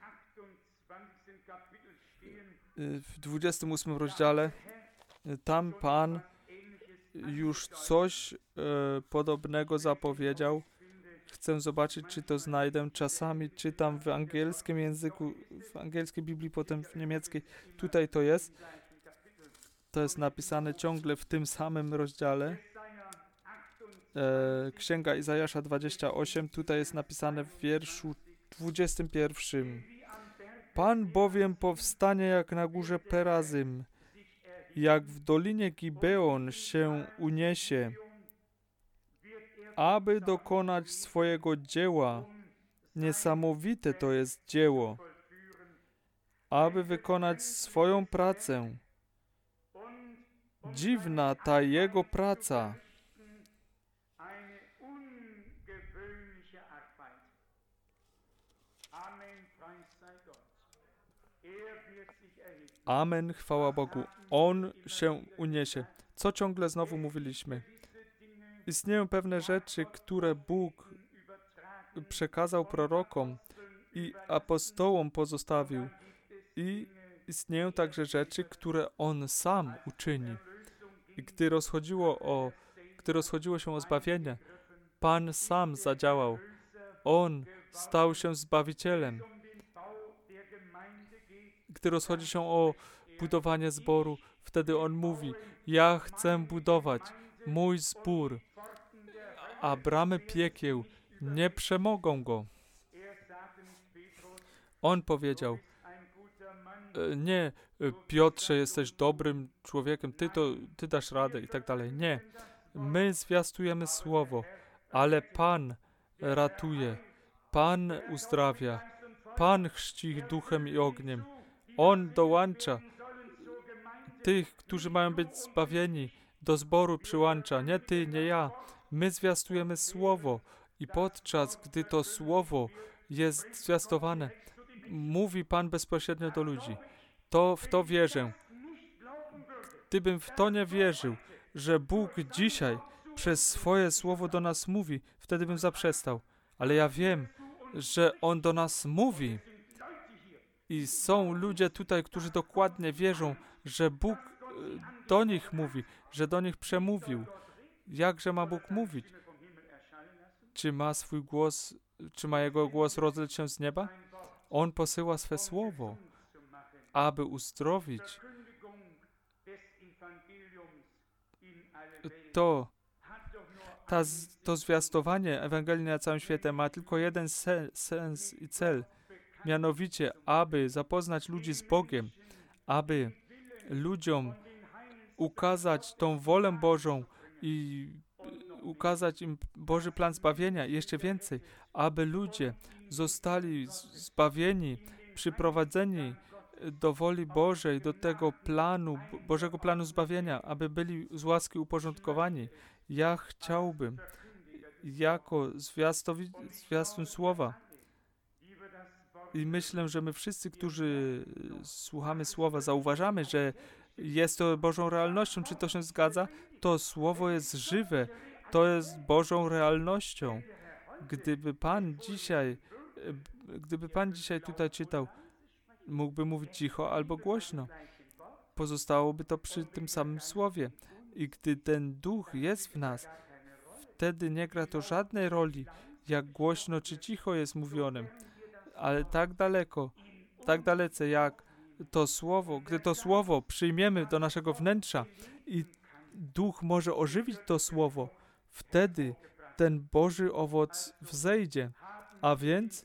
Speaker 1: w dwudziestym ósmym rozdziale. Tam Pan już coś e, podobnego zapowiedział. Chcę zobaczyć, czy to znajdę. Czasami czytam w angielskim języku, w angielskiej Biblii, potem w niemieckiej. Tutaj to jest. To jest napisane ciągle w tym samym rozdziale. E, Księga Izajasza dwadzieścia osiem. Tutaj jest napisane w wierszu dwudziestym pierwszym. Pan bowiem powstanie jak na górze Perazym, jak w dolinie Gibeon się uniesie, aby dokonać swojego dzieła. Niesamowite to jest dzieło, aby wykonać swoją pracę. Dziwna ta jego praca. Amen, chwała Bogu. On się uniesie. Co ciągle znowu mówiliśmy? Istnieją pewne rzeczy, które Bóg przekazał prorokom i apostołom pozostawił. I istnieją także rzeczy, które On sam uczyni. I gdy rozchodziło, o, gdy rozchodziło się o zbawienie, Pan sam zadziałał. On stał się Zbawicielem. Gdy rozchodzi się o budowanie zboru, wtedy On mówi: ja chcę budować mój zbór, a bramy piekieł nie przemogą go. On powiedział: nie, Piotrze, jesteś dobrym człowiekiem, ty to, ty dasz radę i tak dalej. Nie. My zwiastujemy słowo, ale Pan ratuje, Pan uzdrawia, Pan chrzci ich duchem i ogniem. On dołącza tych, którzy mają być zbawieni, do zboru przyłącza. Nie ty, nie ja. My zwiastujemy słowo i podczas gdy to słowo jest zwiastowane, mówi Pan bezpośrednio do ludzi. To w to wierzę. Gdybym w to nie wierzył, że Bóg dzisiaj przez swoje słowo do nas mówi, wtedy bym zaprzestał. Ale ja wiem, że On do nas mówi. I są ludzie tutaj, którzy dokładnie wierzą, że Bóg do nich mówi, że do nich przemówił. Jakże ma Bóg mówić? Czy ma swój głos, czy ma Jego głos rozleć się z nieba? On posyła swe słowo, aby uzdrowić. To, ta, to zwiastowanie Ewangelii na całym świecie ma tylko jeden se, sens i cel, mianowicie, aby zapoznać ludzi z Bogiem, aby ludziom ukazać tą wolę Bożą i ukazać im Boży plan zbawienia i jeszcze więcej, aby ludzie zostali zbawieni, przyprowadzeni do woli Bożej, do tego planu, Bożego planu zbawienia, aby byli z łaski uporządkowani. Ja chciałbym jako zwiastowi- zwiastun słowa i myślę, że my wszyscy, którzy słuchamy słowa, zauważamy, że jest to Bożą realnością. Czy to się zgadza? To słowo jest żywe. To jest Bożą realnością. Gdyby Pan dzisiaj, gdyby Pan dzisiaj tutaj czytał, mógłby mówić cicho albo głośno. Pozostałoby to przy tym samym słowie. I gdy ten duch jest w nas, wtedy nie gra to żadnej roli, jak głośno czy cicho jest mówionym. Ale tak daleko, tak dalece jak to słowo, gdy to słowo przyjmiemy do naszego wnętrza i duch może ożywić to słowo, wtedy ten Boży owoc wzejdzie. A więc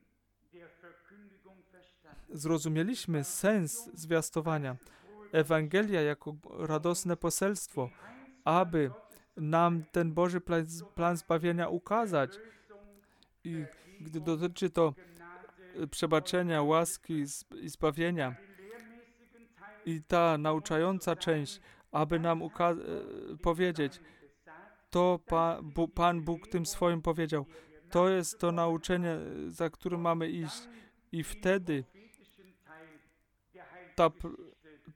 Speaker 1: zrozumieliśmy sens zwiastowania. Ewangelia jako radosne poselstwo, aby nam ten Boży plan, plan zbawienia ukazać. I gdy dotyczy to przebaczenia, łaski i zbawienia i ta nauczająca część, aby nam uka- powiedzieć, to pa, Bu, Pan Bóg tym swoim powiedział, to jest to nauczenie, za którym mamy iść i wtedy ta,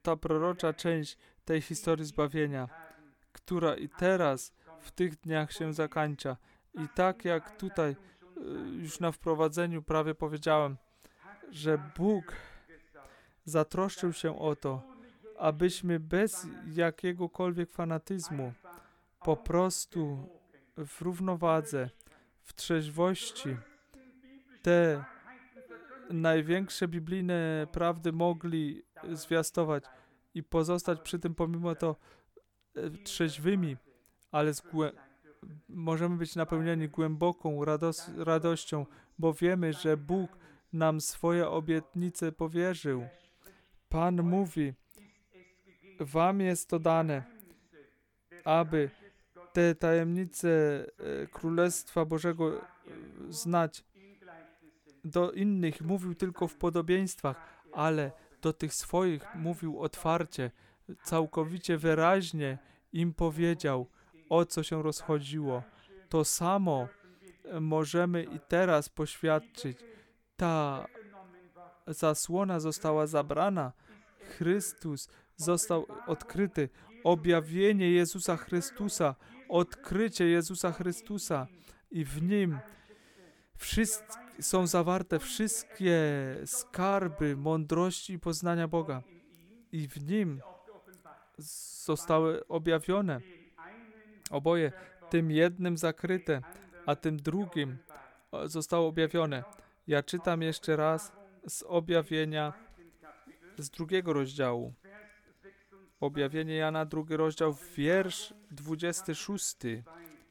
Speaker 1: ta prorocza część tej historii zbawienia, która i teraz w tych dniach się zakończa. I tak jak tutaj już na wprowadzeniu prawie powiedziałem, że Bóg zatroszczył się o to, abyśmy bez jakiegokolwiek fanatyzmu po prostu w równowadze, w trzeźwości te największe biblijne prawdy mogli zwiastować i pozostać przy tym pomimo to trzeźwymi, ale z głę- możemy być napełnieni głęboką rados- radością, bo wiemy, że Bóg nam swoje obietnice powierzył. Pan mówi, wam jest to dane, aby te tajemnice Królestwa Bożego znać. Do innych mówił tylko w podobieństwach, ale do tych swoich mówił otwarcie, całkowicie wyraźnie im powiedział, o co się rozchodziło. To samo możemy i teraz poświadczyć. Ta zasłona została zabrana. Chrystus został odkryty. Objawienie Jezusa Chrystusa, odkrycie Jezusa Chrystusa i w Nim wszystkie, są zawarte wszystkie skarby mądrości i poznania Boga. I w Nim zostały objawione. Oboje, tym jednym zakryte, a tym drugim zostało objawione. Ja czytam jeszcze raz z objawienia z drugiego rozdziału. Objawienie Jana, drugi rozdział, wiersz dwudziesty szósty.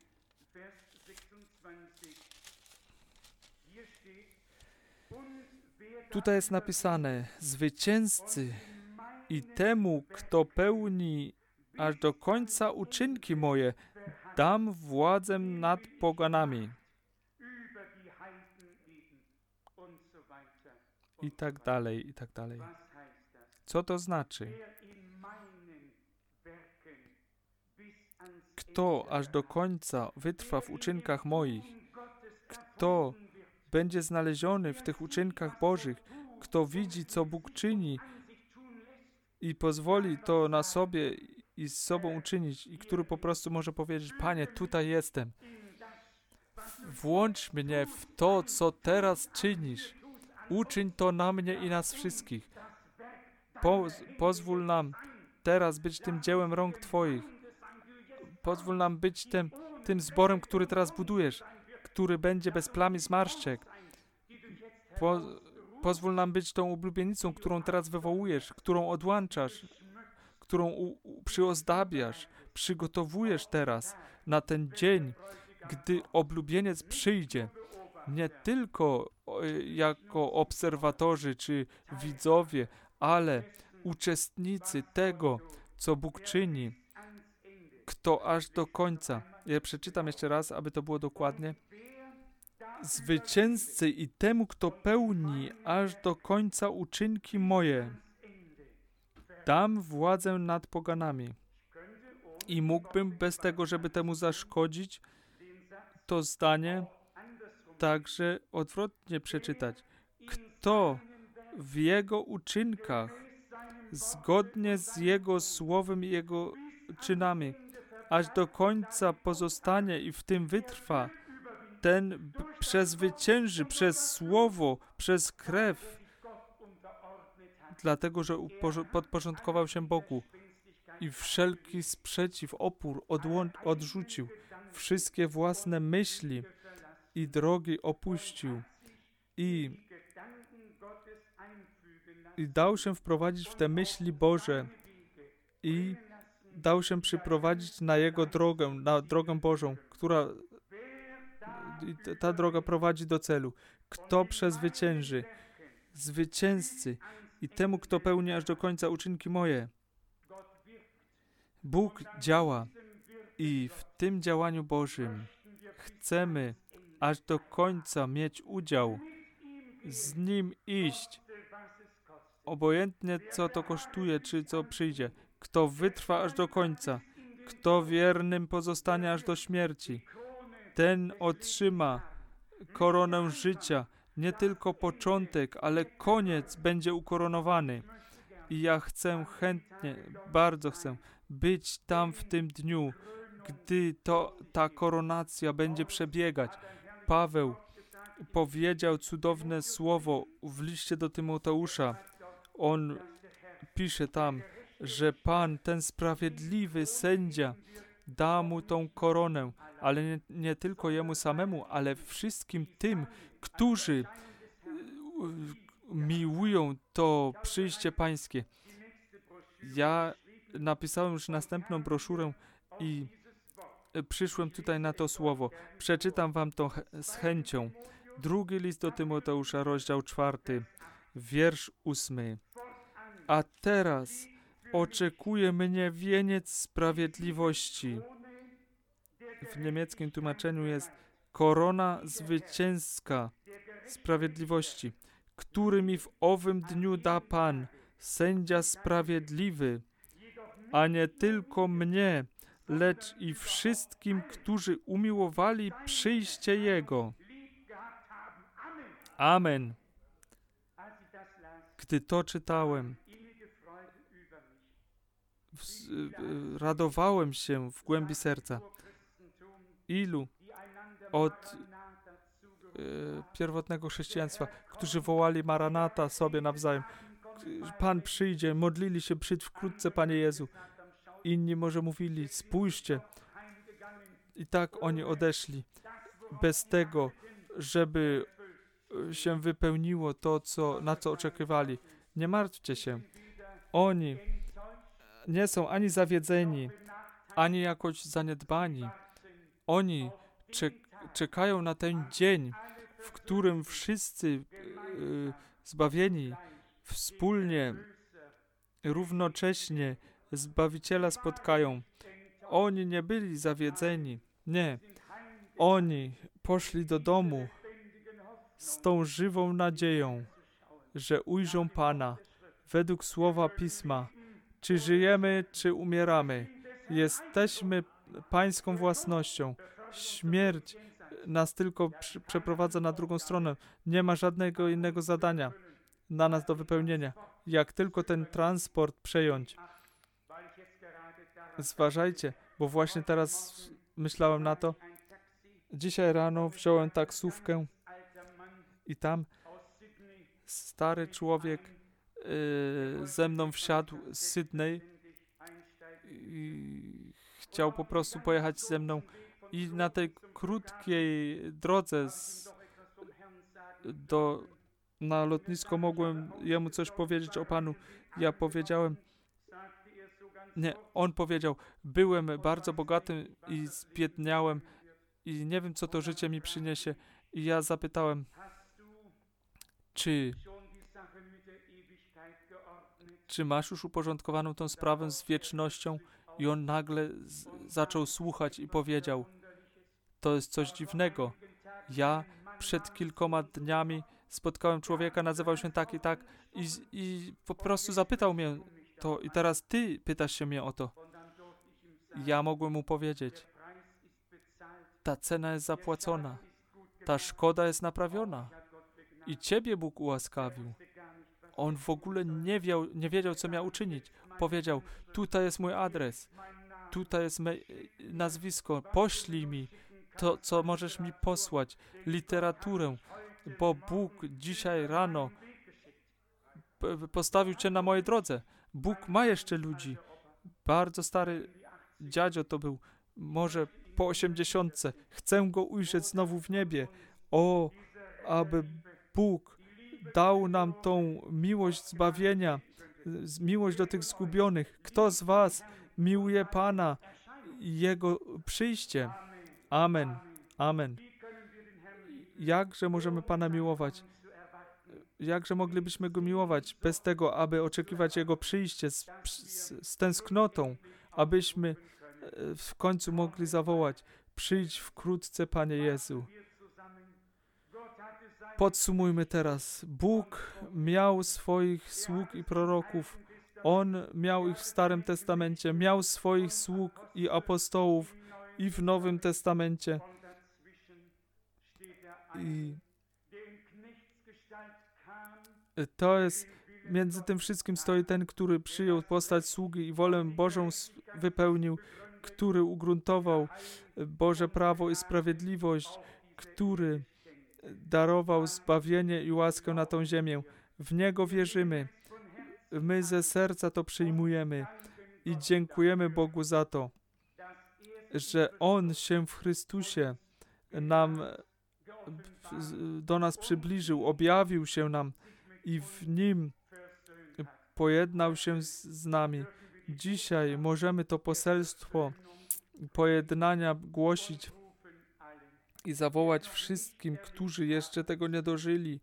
Speaker 1: Tutaj jest napisane, zwycięzcy i temu, kto pełni aż do końca uczynki moje, dam władzę nad poganami. I tak dalej, i tak dalej. Co to znaczy? Kto aż do końca wytrwa w uczynkach moich, kto będzie znaleziony w tych uczynkach Bożych, kto widzi, co Bóg czyni i pozwoli to na sobie i z sobą uczynić, i który po prostu może powiedzieć, Panie, tutaj jestem. Włącz mnie w to, co teraz czynisz. Uczyń to na mnie i nas wszystkich. Po, pozwól nam teraz być tym dziełem rąk Twoich. Pozwól nam być tym, tym zborem, który teraz budujesz, który będzie bez plam i zmarszczek. Po, pozwól nam być tą oblubienicą, którą teraz wywołujesz, którą odłączasz, którą u, u, przyozdabiasz, przygotowujesz teraz na ten dzień, gdy oblubieniec przyjdzie. Nie tylko jako obserwatorzy czy widzowie, ale uczestnicy tego, co Bóg czyni. Kto aż do końca. Ja przeczytam jeszcze raz, aby to było dokładnie. Zwycięzcy i temu, kto pełni aż do końca uczynki moje, dam władzę nad poganami. I mógłbym bez tego, żeby temu zaszkodzić, to zdanie także odwrotnie przeczytać. Kto w Jego uczynkach, zgodnie z Jego słowem i Jego czynami, aż do końca pozostanie i w tym wytrwa, ten przezwycięży przez słowo, przez krew, dlatego, że podporządkował się Bogu i wszelki sprzeciw, opór odłą- odrzucił, wszystkie własne myśli i drogi opuścił i, i dał się wprowadzić w te myśli Boże i dał się przyprowadzić na Jego drogę, na drogę Bożą, która ta droga prowadzi do celu. Kto przezwycięży? Zwycięzcy i temu, kto pełni aż do końca uczynki moje. Bóg działa i w tym działaniu Bożym chcemy aż do końca mieć udział, z Nim iść, obojętnie co to kosztuje, czy co przyjdzie. Kto wytrwa aż do końca, kto wiernym pozostanie aż do śmierci, ten otrzyma koronę życia. Nie tylko początek, ale koniec będzie ukoronowany. I ja chcę chętnie, bardzo chcę być tam w tym dniu, gdy to, ta koronacja będzie przebiegać. Paweł powiedział cudowne słowo w liście do Tymoteusza. On pisze tam, że Pan, ten sprawiedliwy sędzia, da mu tą koronę, ale nie, nie tylko jemu samemu, ale wszystkim tym, którzy miłują to przyjście Pańskie. Ja napisałem już następną broszurę i przyszłem tutaj na to słowo. Przeczytam wam to z chęcią. Drugi list do Tymoteusza, rozdział czwarty, wiersz ósmy. A teraz oczekuje mnie wieniec sprawiedliwości. W niemieckim tłumaczeniu jest korona zwycięska sprawiedliwości, który mi w owym dniu da Pan, sędzia sprawiedliwy, a nie tylko mnie, lecz i wszystkim, którzy umiłowali przyjście Jego. Amen. Gdy to czytałem, w, radowałem się w głębi serca. Ilu od e, pierwotnego chrześcijaństwa, którzy wołali Maranata sobie nawzajem. Pan przyjdzie, modlili się, przyjdź wkrótce, Panie Jezu. Inni może mówili, spójrzcie. I tak oni odeszli. Bez tego, żeby się wypełniło to, co, na co oczekiwali. Nie martwcie się. Oni nie są ani zawiedzeni, ani jakoś zaniedbani. Oni czekają na ten dzień, w którym wszyscy yy, zbawieni wspólnie, równocześnie Zbawiciela spotkają. Oni nie byli zawiedzeni. Nie. Oni poszli do domu z tą żywą nadzieją, że ujrzą Pana według słowa Pisma. Czy żyjemy, czy umieramy. Jesteśmy Pańską własnością. Śmierć nas tylko przy, przeprowadza na drugą stronę. Nie ma żadnego innego zadania na nas do wypełnienia. Jak tylko ten transport przejąć. Zważajcie, bo właśnie teraz myślałem na to. Dzisiaj rano wziąłem taksówkę i tam stary człowiek yy, ze mną wsiadł z Sydney i chciał po prostu pojechać ze mną i na tej krótkiej drodze z, do, na lotnisko mogłem jemu coś powiedzieć o Panu. Ja powiedziałem, nie, on powiedział, byłem bardzo bogatym i zbiedniałem i nie wiem, co to życie mi przyniesie. I ja zapytałem, czy, czy masz już uporządkowaną tą sprawę z wiecznością? I on nagle z, zaczął słuchać i powiedział, to jest coś dziwnego. Ja przed kilkoma dniami spotkałem człowieka, nazywał się tak i tak i, i po prostu zapytał mnie to i teraz ty pytasz się mnie o to. Ja mogłem mu powiedzieć, ta cena jest zapłacona, ta szkoda jest naprawiona i ciebie Bóg ułaskawił. On w ogóle nie wiedział, nie wiedział, co miał uczynić. Powiedział, tutaj jest mój adres, tutaj jest me nazwisko, poślij mi to, co możesz mi posłać, literaturę, bo Bóg dzisiaj rano postawił cię na mojej drodze. Bóg ma jeszcze ludzi. Bardzo stary dziadzio to był, może po osiemdziesiątce. Chcę go ujrzeć znowu w niebie. O, aby Bóg dał nam tą miłość zbawienia, miłość do tych zgubionych. Kto z was miłuje Pana i Jego przyjście? Amen. Amen. Jakże możemy Pana miłować? Jakże moglibyśmy Go miłować bez tego, aby oczekiwać Jego przyjście z, z, z tęsknotą, abyśmy w końcu mogli zawołać, przyjdź wkrótce, Panie Jezu. Podsumujmy teraz. Bóg miał swoich sług i proroków. On miał ich w Starym Testamencie, miał swoich sług i apostołów i w Nowym Testamencie. I to jest między tym wszystkim stoi ten, który przyjął postać sługi i wolę Bożą wypełnił, który ugruntował Boże prawo i sprawiedliwość, który darował zbawienie i łaskę na tą ziemię. W Niego wierzymy. My ze serca to przyjmujemy i dziękujemy Bogu za to, że On się w Chrystusie nam, do nas przybliżył, objawił się nam i w Nim pojednał się z, z nami. Dzisiaj możemy to poselstwo pojednania głosić i zawołać wszystkim, którzy jeszcze tego nie dożyli.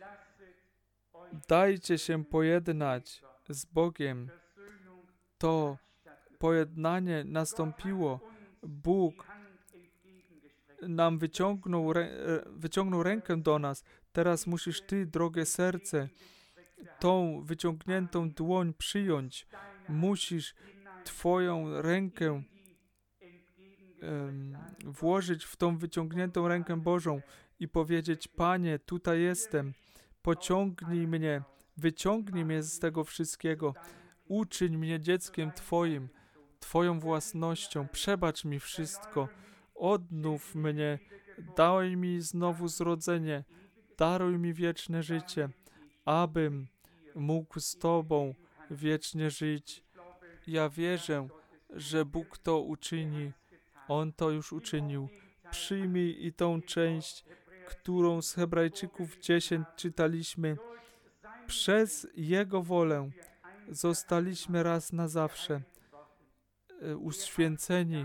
Speaker 1: Dajcie się pojednać z Bogiem. To pojednanie nastąpiło. Bóg nam wyciągnął, wyciągnął rękę do nas. Teraz musisz Ty, drogie serce, tą wyciągniętą dłoń przyjąć. Musisz Twoją rękę um, włożyć w tą wyciągniętą rękę Bożą i powiedzieć: Panie, tutaj jestem. Pociągnij mnie, wyciągnij mnie z tego wszystkiego. Uczyń mnie dzieckiem Twoim, Twoją własnością. Przebacz mi wszystko. Odnów mnie. Daj mi znowu zrodzenie. Daruj mi wieczne życie, abym mógł z Tobą wiecznie żyć. Ja wierzę, że Bóg to uczyni. On to już uczynił. Przyjmij i tą część, którą z Hebrajczyków dziesięć czytaliśmy. Przez Jego wolę zostaliśmy raz na zawsze uświęceni.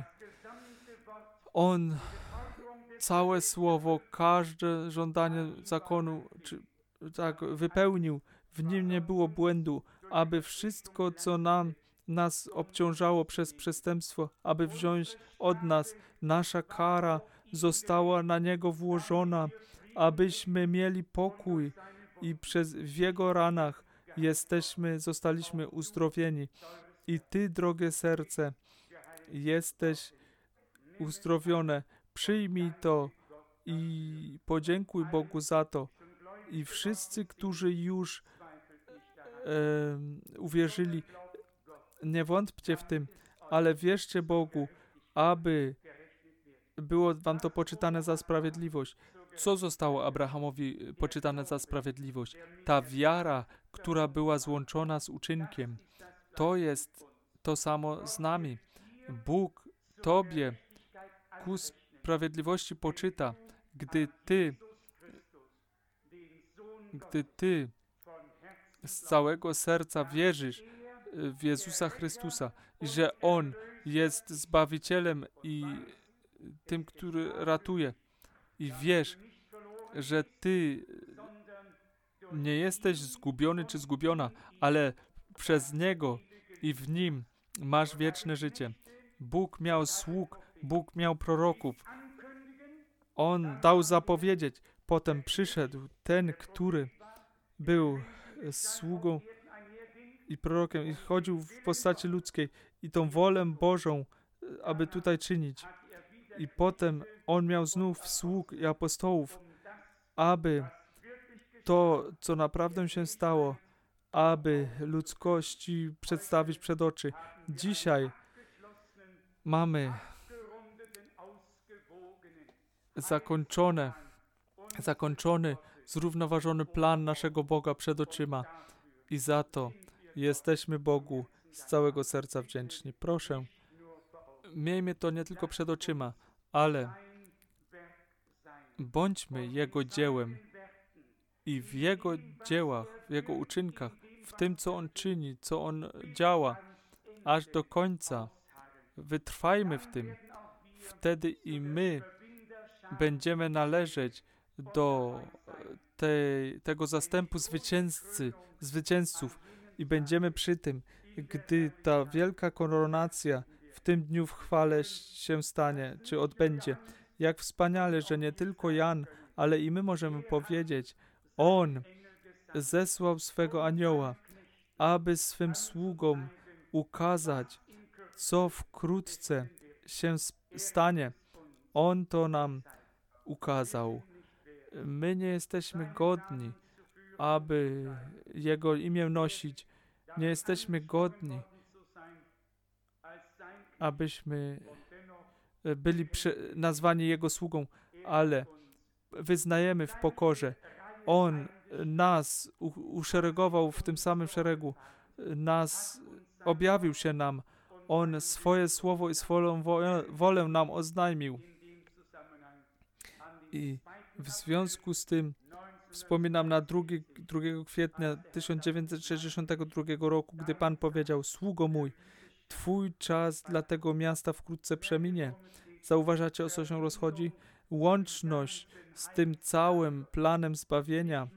Speaker 1: On całe słowo, każde żądanie zakonu czy, tak, wypełnił. W nim nie było błędu, aby wszystko, co nam, nas obciążało przez przestępstwo, aby wziąć od nas, nasza kara została na Niego włożona, abyśmy mieli pokój i przez w Jego ranach jesteśmy, zostaliśmy uzdrowieni. I Ty, drogie serce, jesteś uzdrowione. Przyjmij to i podziękuj Bogu za to. I wszyscy, którzy już e, uwierzyli, nie wątpcie w tym, ale wierzcie Bogu, aby było wam to poczytane za sprawiedliwość. Co zostało Abrahamowi poczytane za sprawiedliwość? Ta wiara, która była złączona z uczynkiem. To jest to samo z nami. Bóg Tobie ku sprawiedliwości poczyta, gdy Ty, gdy Ty z całego serca wierzysz w Jezusa Chrystusa i że On jest Zbawicielem i tym, który ratuje. I wiesz, że Ty nie jesteś zgubiony czy zgubiona, ale przez Niego i w Nim masz wieczne życie. Bóg miał sług, Bóg miał proroków. On dał zapowiedzieć. Potem przyszedł ten, który był sługą i prorokiem i chodził w postaci ludzkiej i tą wolę Bożą, aby tutaj czynić. I potem On miał znów sług i apostołów, aby to, co naprawdę się stało, aby ludzkości przedstawić przed oczy. Dzisiaj mamy zakończone, zakończony, zrównoważony plan naszego Boga przed oczyma i za to jesteśmy Bogu z całego serca wdzięczni. Proszę, miejmy to nie tylko przed oczyma, ale bądźmy Jego dziełem i w Jego dziełach, w Jego uczynkach, w tym, co On czyni, co On działa, aż do końca. Wytrwajmy w tym. Wtedy i my będziemy należeć do tej, tego zastępu zwycięzcy, zwycięzców i będziemy przy tym, gdy ta wielka koronacja w tym dniu w chwale się stanie, czy odbędzie. Jak wspaniale, że nie tylko Jan, ale i my możemy powiedzieć, On zesłał swego anioła, aby swym sługom ukazać, co wkrótce się stanie. On to nam ukazał. My nie jesteśmy godni, aby Jego imię nosić. Nie jesteśmy godni, abyśmy byli przy, nazwani Jego sługą, ale wyznajemy w pokorze. On nas u, uszeregował w tym samym szeregu, nas objawił się nam. On swoje słowo i swoją wolę, wolę nam oznajmił. I w związku z tym wspominam na drugiego kwietnia tysiąc dziewięćset sześćdziesiątego drugiego roku, gdy Pan powiedział: sługo mój, Twój czas dla tego miasta wkrótce przeminie. Zauważacie, o co się rozchodzi? Łączność z tym całym planem zbawienia.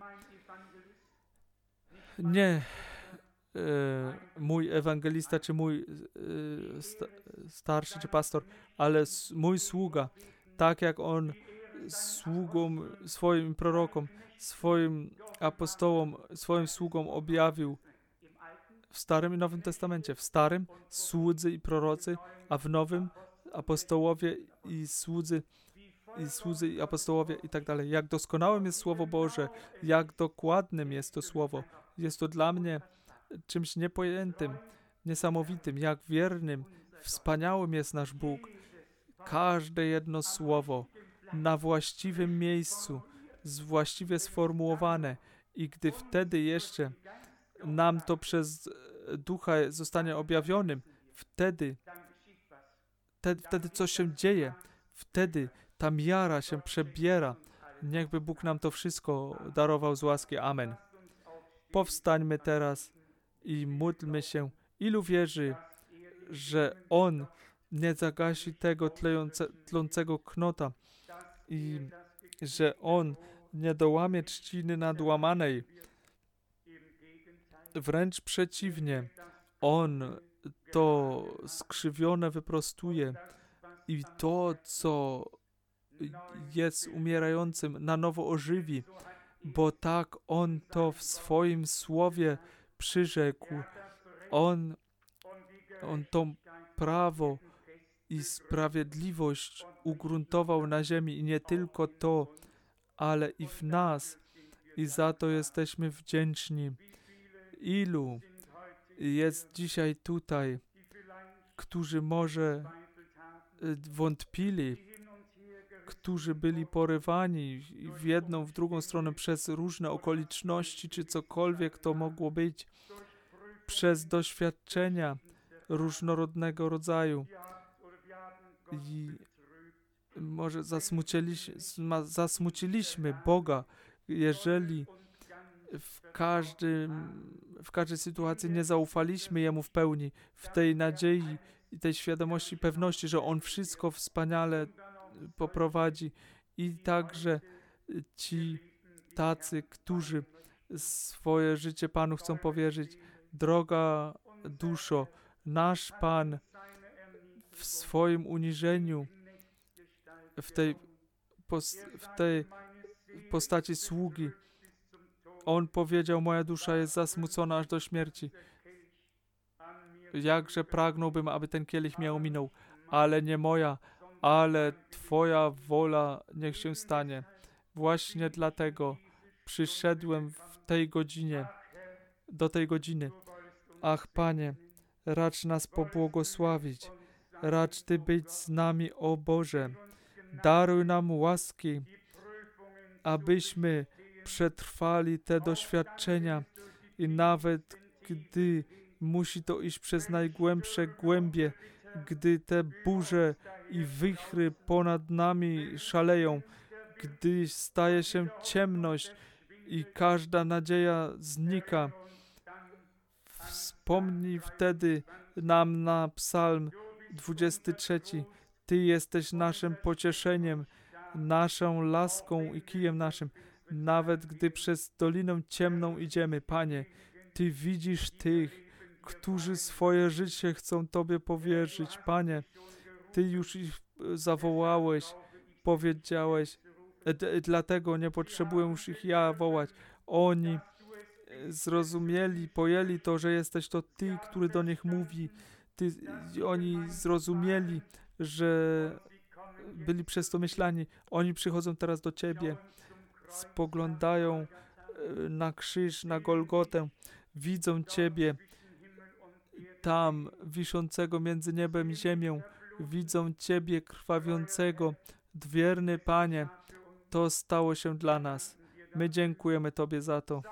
Speaker 1: Nie e, mój ewangelista, czy mój e, sta, starszy, czy pastor, ale s, mój sługa, tak jak on sługom, swoim prorokom, swoim apostołom, swoim sługom objawił w Starym i Nowym Testamencie. W Starym słudzy i prorocy, a w Nowym apostołowie i słudzy, i słudzy i apostołowie i tak dalej. Jak doskonałym jest Słowo Boże, jak dokładnym jest to Słowo. Jest to dla mnie czymś niepojętym, niesamowitym, jak wiernym, wspaniałym jest nasz Bóg. Każde jedno słowo na właściwym miejscu, właściwie sformułowane, i gdy wtedy jeszcze nam to przez Ducha zostanie objawionym, wtedy, te, wtedy coś się dzieje, wtedy ta miara się przebiera. Niechby Bóg nam to wszystko darował z łaski. Amen. Powstańmy teraz i módlmy się. Ilu wierzy, że On nie zagasi tego tlejące, tlącego knota i że On nie dołamie trzciny nadłamanej. Wręcz przeciwnie, On to skrzywione wyprostuje i to, co jest umierającym, na nowo ożywi, bo tak On to w swoim słowie przyrzekł. On, on to prawo i sprawiedliwość ugruntował na ziemi i nie tylko to, ale i w nas. I za to jesteśmy wdzięczni. Ilu jest dzisiaj tutaj, którzy może wątpili, którzy byli porywani w jedną, w drugą stronę przez różne okoliczności, czy cokolwiek to mogło być, przez doświadczenia różnorodnego rodzaju. I może zasmuciliśmy, zasmuciliśmy Boga, jeżeli w, każdym, w każdej sytuacji nie zaufaliśmy Jemu w pełni, w tej nadziei i tej świadomości, pewności, że On wszystko wspaniale poprowadzi. I także ci tacy, którzy swoje życie Panu chcą powierzyć. Droga duszo, nasz Pan w swoim uniżeniu, w tej, w tej postaci sługi, On powiedział: moja dusza jest zasmucona aż do śmierci. Jakże pragnąłbym, aby ten kielich mnie ominął, ale nie moja, ale Twoja wola niech się stanie. Właśnie dlatego przyszedłem w tej godzinie, do tej godziny. Ach, Panie, racz nas pobłogosławić, racz Ty być z nami, o Boże. Daruj nam łaski, abyśmy przetrwali te doświadczenia i nawet gdy musi to iść przez najgłębsze głębie, gdy te burze i wichry ponad nami szaleją, gdy staje się ciemność i każda nadzieja znika. Wspomnij wtedy nam na Psalm dwudziesty trzeci. Ty jesteś naszym pocieszeniem, naszą laską i kijem naszym. Nawet gdy przez dolinę ciemną idziemy, Panie, Ty widzisz tych, którzy swoje życie chcą Tobie powierzyć. Panie, Ty już ich zawołałeś, powiedziałeś, d- dlatego nie potrzebuję już ich ja wołać. Oni zrozumieli, pojęli to, że jesteś to Ty, który do nich mówi. Ty, oni zrozumieli, że byli przez to myślani. Oni przychodzą teraz do Ciebie, spoglądają na krzyż, na Golgotę, widzą Ciebie tam wiszącego między niebem i ziemią, widzą Ciebie krwawiącego. Wierny Panie, to stało się dla nas. My dziękujemy Tobie za to.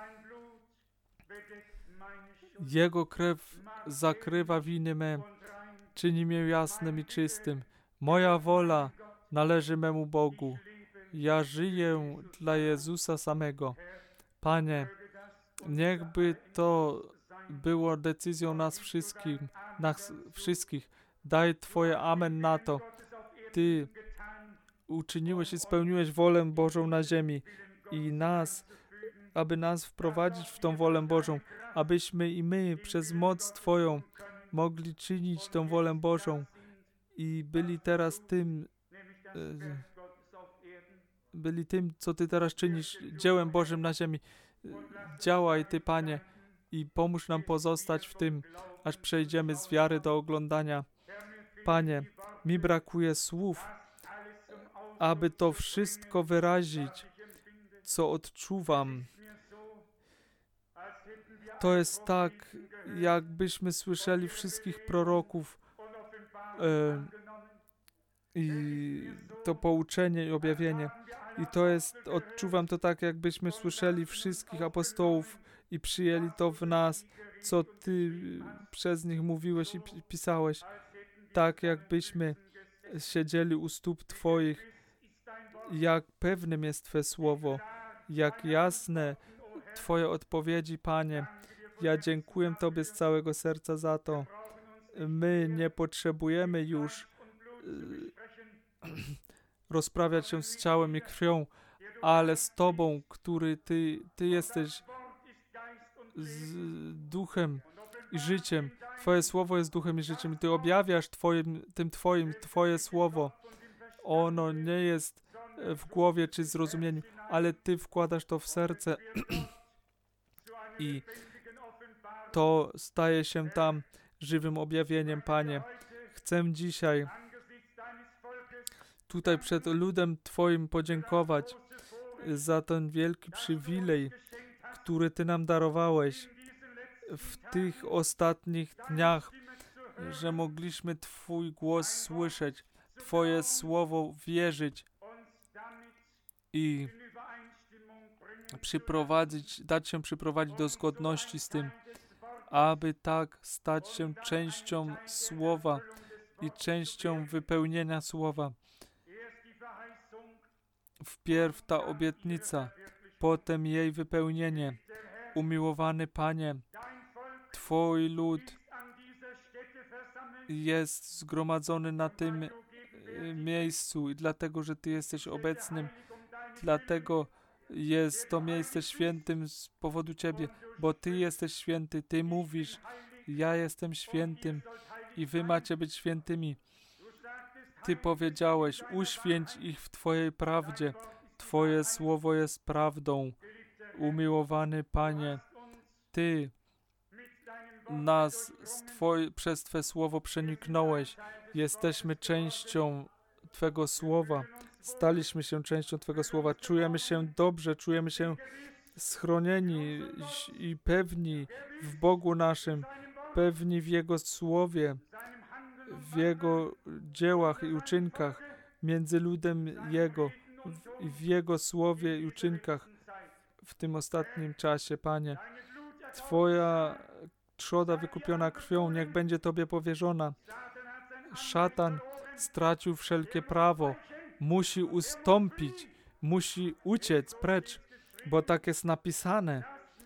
Speaker 1: Jego krew zakrywa winy me, czyni mnie jasnym i czystym. Moja wola należy memu Bogu. Ja żyję dla Jezusa samego. Panie, niechby to było decyzją nas wszystkich, nas wszystkich. Daj Twoje amen na to. Ty uczyniłeś i spełniłeś wolę Bożą na ziemi i nas, aby nas wprowadzić w tą wolę Bożą, abyśmy i my przez moc Twoją mogli czynić tą wolę Bożą i byli teraz tym, byli tym, co Ty teraz czynisz, dziełem Bożym na ziemi. Działaj Ty, Panie, i pomóż nam pozostać w tym, aż przejdziemy z wiary do oglądania. Panie, mi brakuje słów, aby to wszystko wyrazić, co odczuwam. To jest tak, jakbyśmy słyszeli wszystkich proroków e, i to pouczenie i objawienie. I to jest, odczuwam to tak, jakbyśmy słyszeli wszystkich apostołów i przyjęli to w nas, co Ty przez nich mówiłeś i pisałeś. Tak, jakbyśmy siedzieli u stóp Twoich. Jak pewnym jest Twoje słowo, jak jasne Twoje odpowiedzi, Panie. Ja dziękuję Tobie z całego serca za to. My nie potrzebujemy już rozprawiać się z ciałem i krwią, ale z Tobą, który Ty, Ty jesteś z duchem i życiem. Twoje słowo jest duchem i życiem. I Ty objawiasz twoim, tym Twoim Twoje słowo. Ono nie jest w głowie czy zrozumieniu, ale Ty wkładasz to w serce i to staje się tam żywym objawieniem, Panie. Chcę dzisiaj tutaj przed ludem Twoim podziękować za ten wielki przywilej, który Ty nam darowałeś w tych ostatnich dniach, że mogliśmy Twój głos słyszeć, Twoje słowo wierzyć i przyprowadzić, dać się przyprowadzić do zgodności z tym, aby tak stać się częścią słowa i częścią wypełnienia słowa. Wpierw ta obietnica, potem jej wypełnienie. Umiłowany Panie, Twój lud jest zgromadzony na tym miejscu i dlatego, że Ty jesteś obecnym, dlatego jest to miejsce świętym z powodu Ciebie, bo Ty jesteś święty, Ty mówisz, ja jestem świętym i Wy macie być świętymi. Ty powiedziałeś, uświęć ich w Twojej prawdzie, Twoje słowo jest prawdą. Umiłowany Panie, Ty nas z Twoj, przez Twe słowo przeniknąłeś. Jesteśmy częścią Twego słowa. Staliśmy się częścią Twego słowa. Czujemy się dobrze, czujemy się schronieni i pewni w Bogu naszym, pewni w Jego słowie, w Jego dziełach i uczynkach, między ludem Jego, w, w Jego słowie i uczynkach w tym ostatnim czasie, Panie. Twoja trzoda wykupiona krwią, niech będzie Tobie powierzona. Szatan stracił wszelkie prawo, musi ustąpić, musi uciec precz, bo tak jest napisane.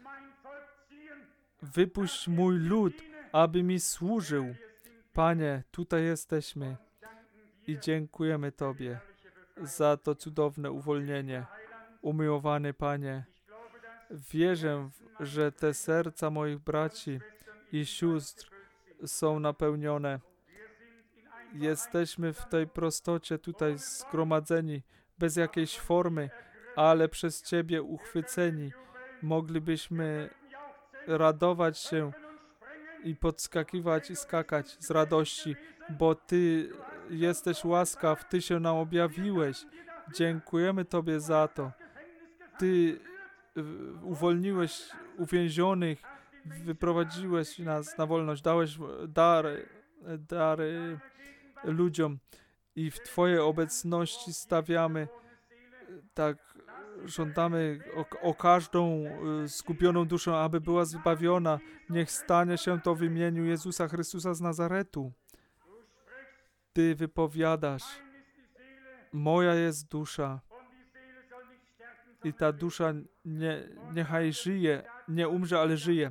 Speaker 1: Wypuść mój lud, aby mi służył. Panie, tutaj jesteśmy i dziękujemy Tobie za to cudowne uwolnienie. Umiłowany Panie, wierzę, że te serca moich braci i sióstr są napełnione. Jesteśmy w tej prostocie tutaj zgromadzeni, bez jakiejś formy, ale przez Ciebie uchwyceni. Moglibyśmy radować się i podskakiwać i skakać z radości, bo Ty jesteś łaskaw, Ty się nam objawiłeś. Dziękujemy Tobie za to. Ty uwolniłeś uwięzionych, wyprowadziłeś nas na wolność, dałeś dary, dary ludziom i w Twojej obecności stawiamy, tak żądamy o, o każdą zgubioną duszę, aby była zbawiona. Niech stanie się to w imieniu Jezusa Chrystusa z Nazaretu. Ty wypowiadasz, moja jest dusza i ta dusza nie, niechaj żyje, nie umrze, ale żyje.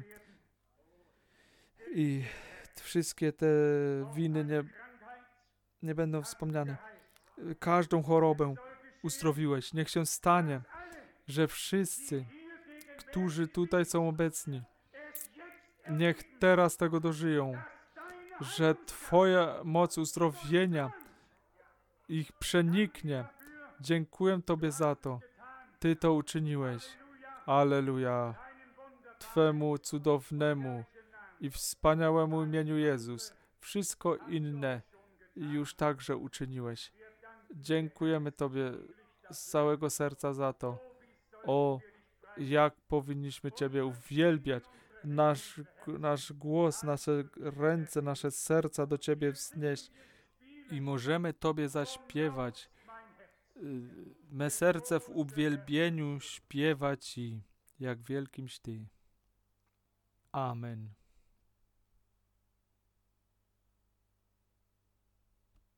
Speaker 1: I wszystkie te winy nie, nie będą wspomniane. Każdą chorobę uzdrowiłeś. Niech się stanie, że wszyscy, którzy tutaj są obecni, niech teraz tego dożyją, że Twoja moc uzdrowienia ich przeniknie. Dziękuję Tobie za to. Ty to uczyniłeś. Alleluja. Twemu cudownemu i wspaniałemu imieniu Jezus. Wszystko inne już także uczyniłeś. Dziękujemy Tobie z całego serca za to. O, jak powinniśmy Ciebie uwielbiać. Nasz, nasz głos, nasze ręce, nasze serca do Ciebie wznieść i możemy Tobie zaśpiewać. Me serce w uwielbieniu śpiewa Ci, jak wielkimś Ty. Amen.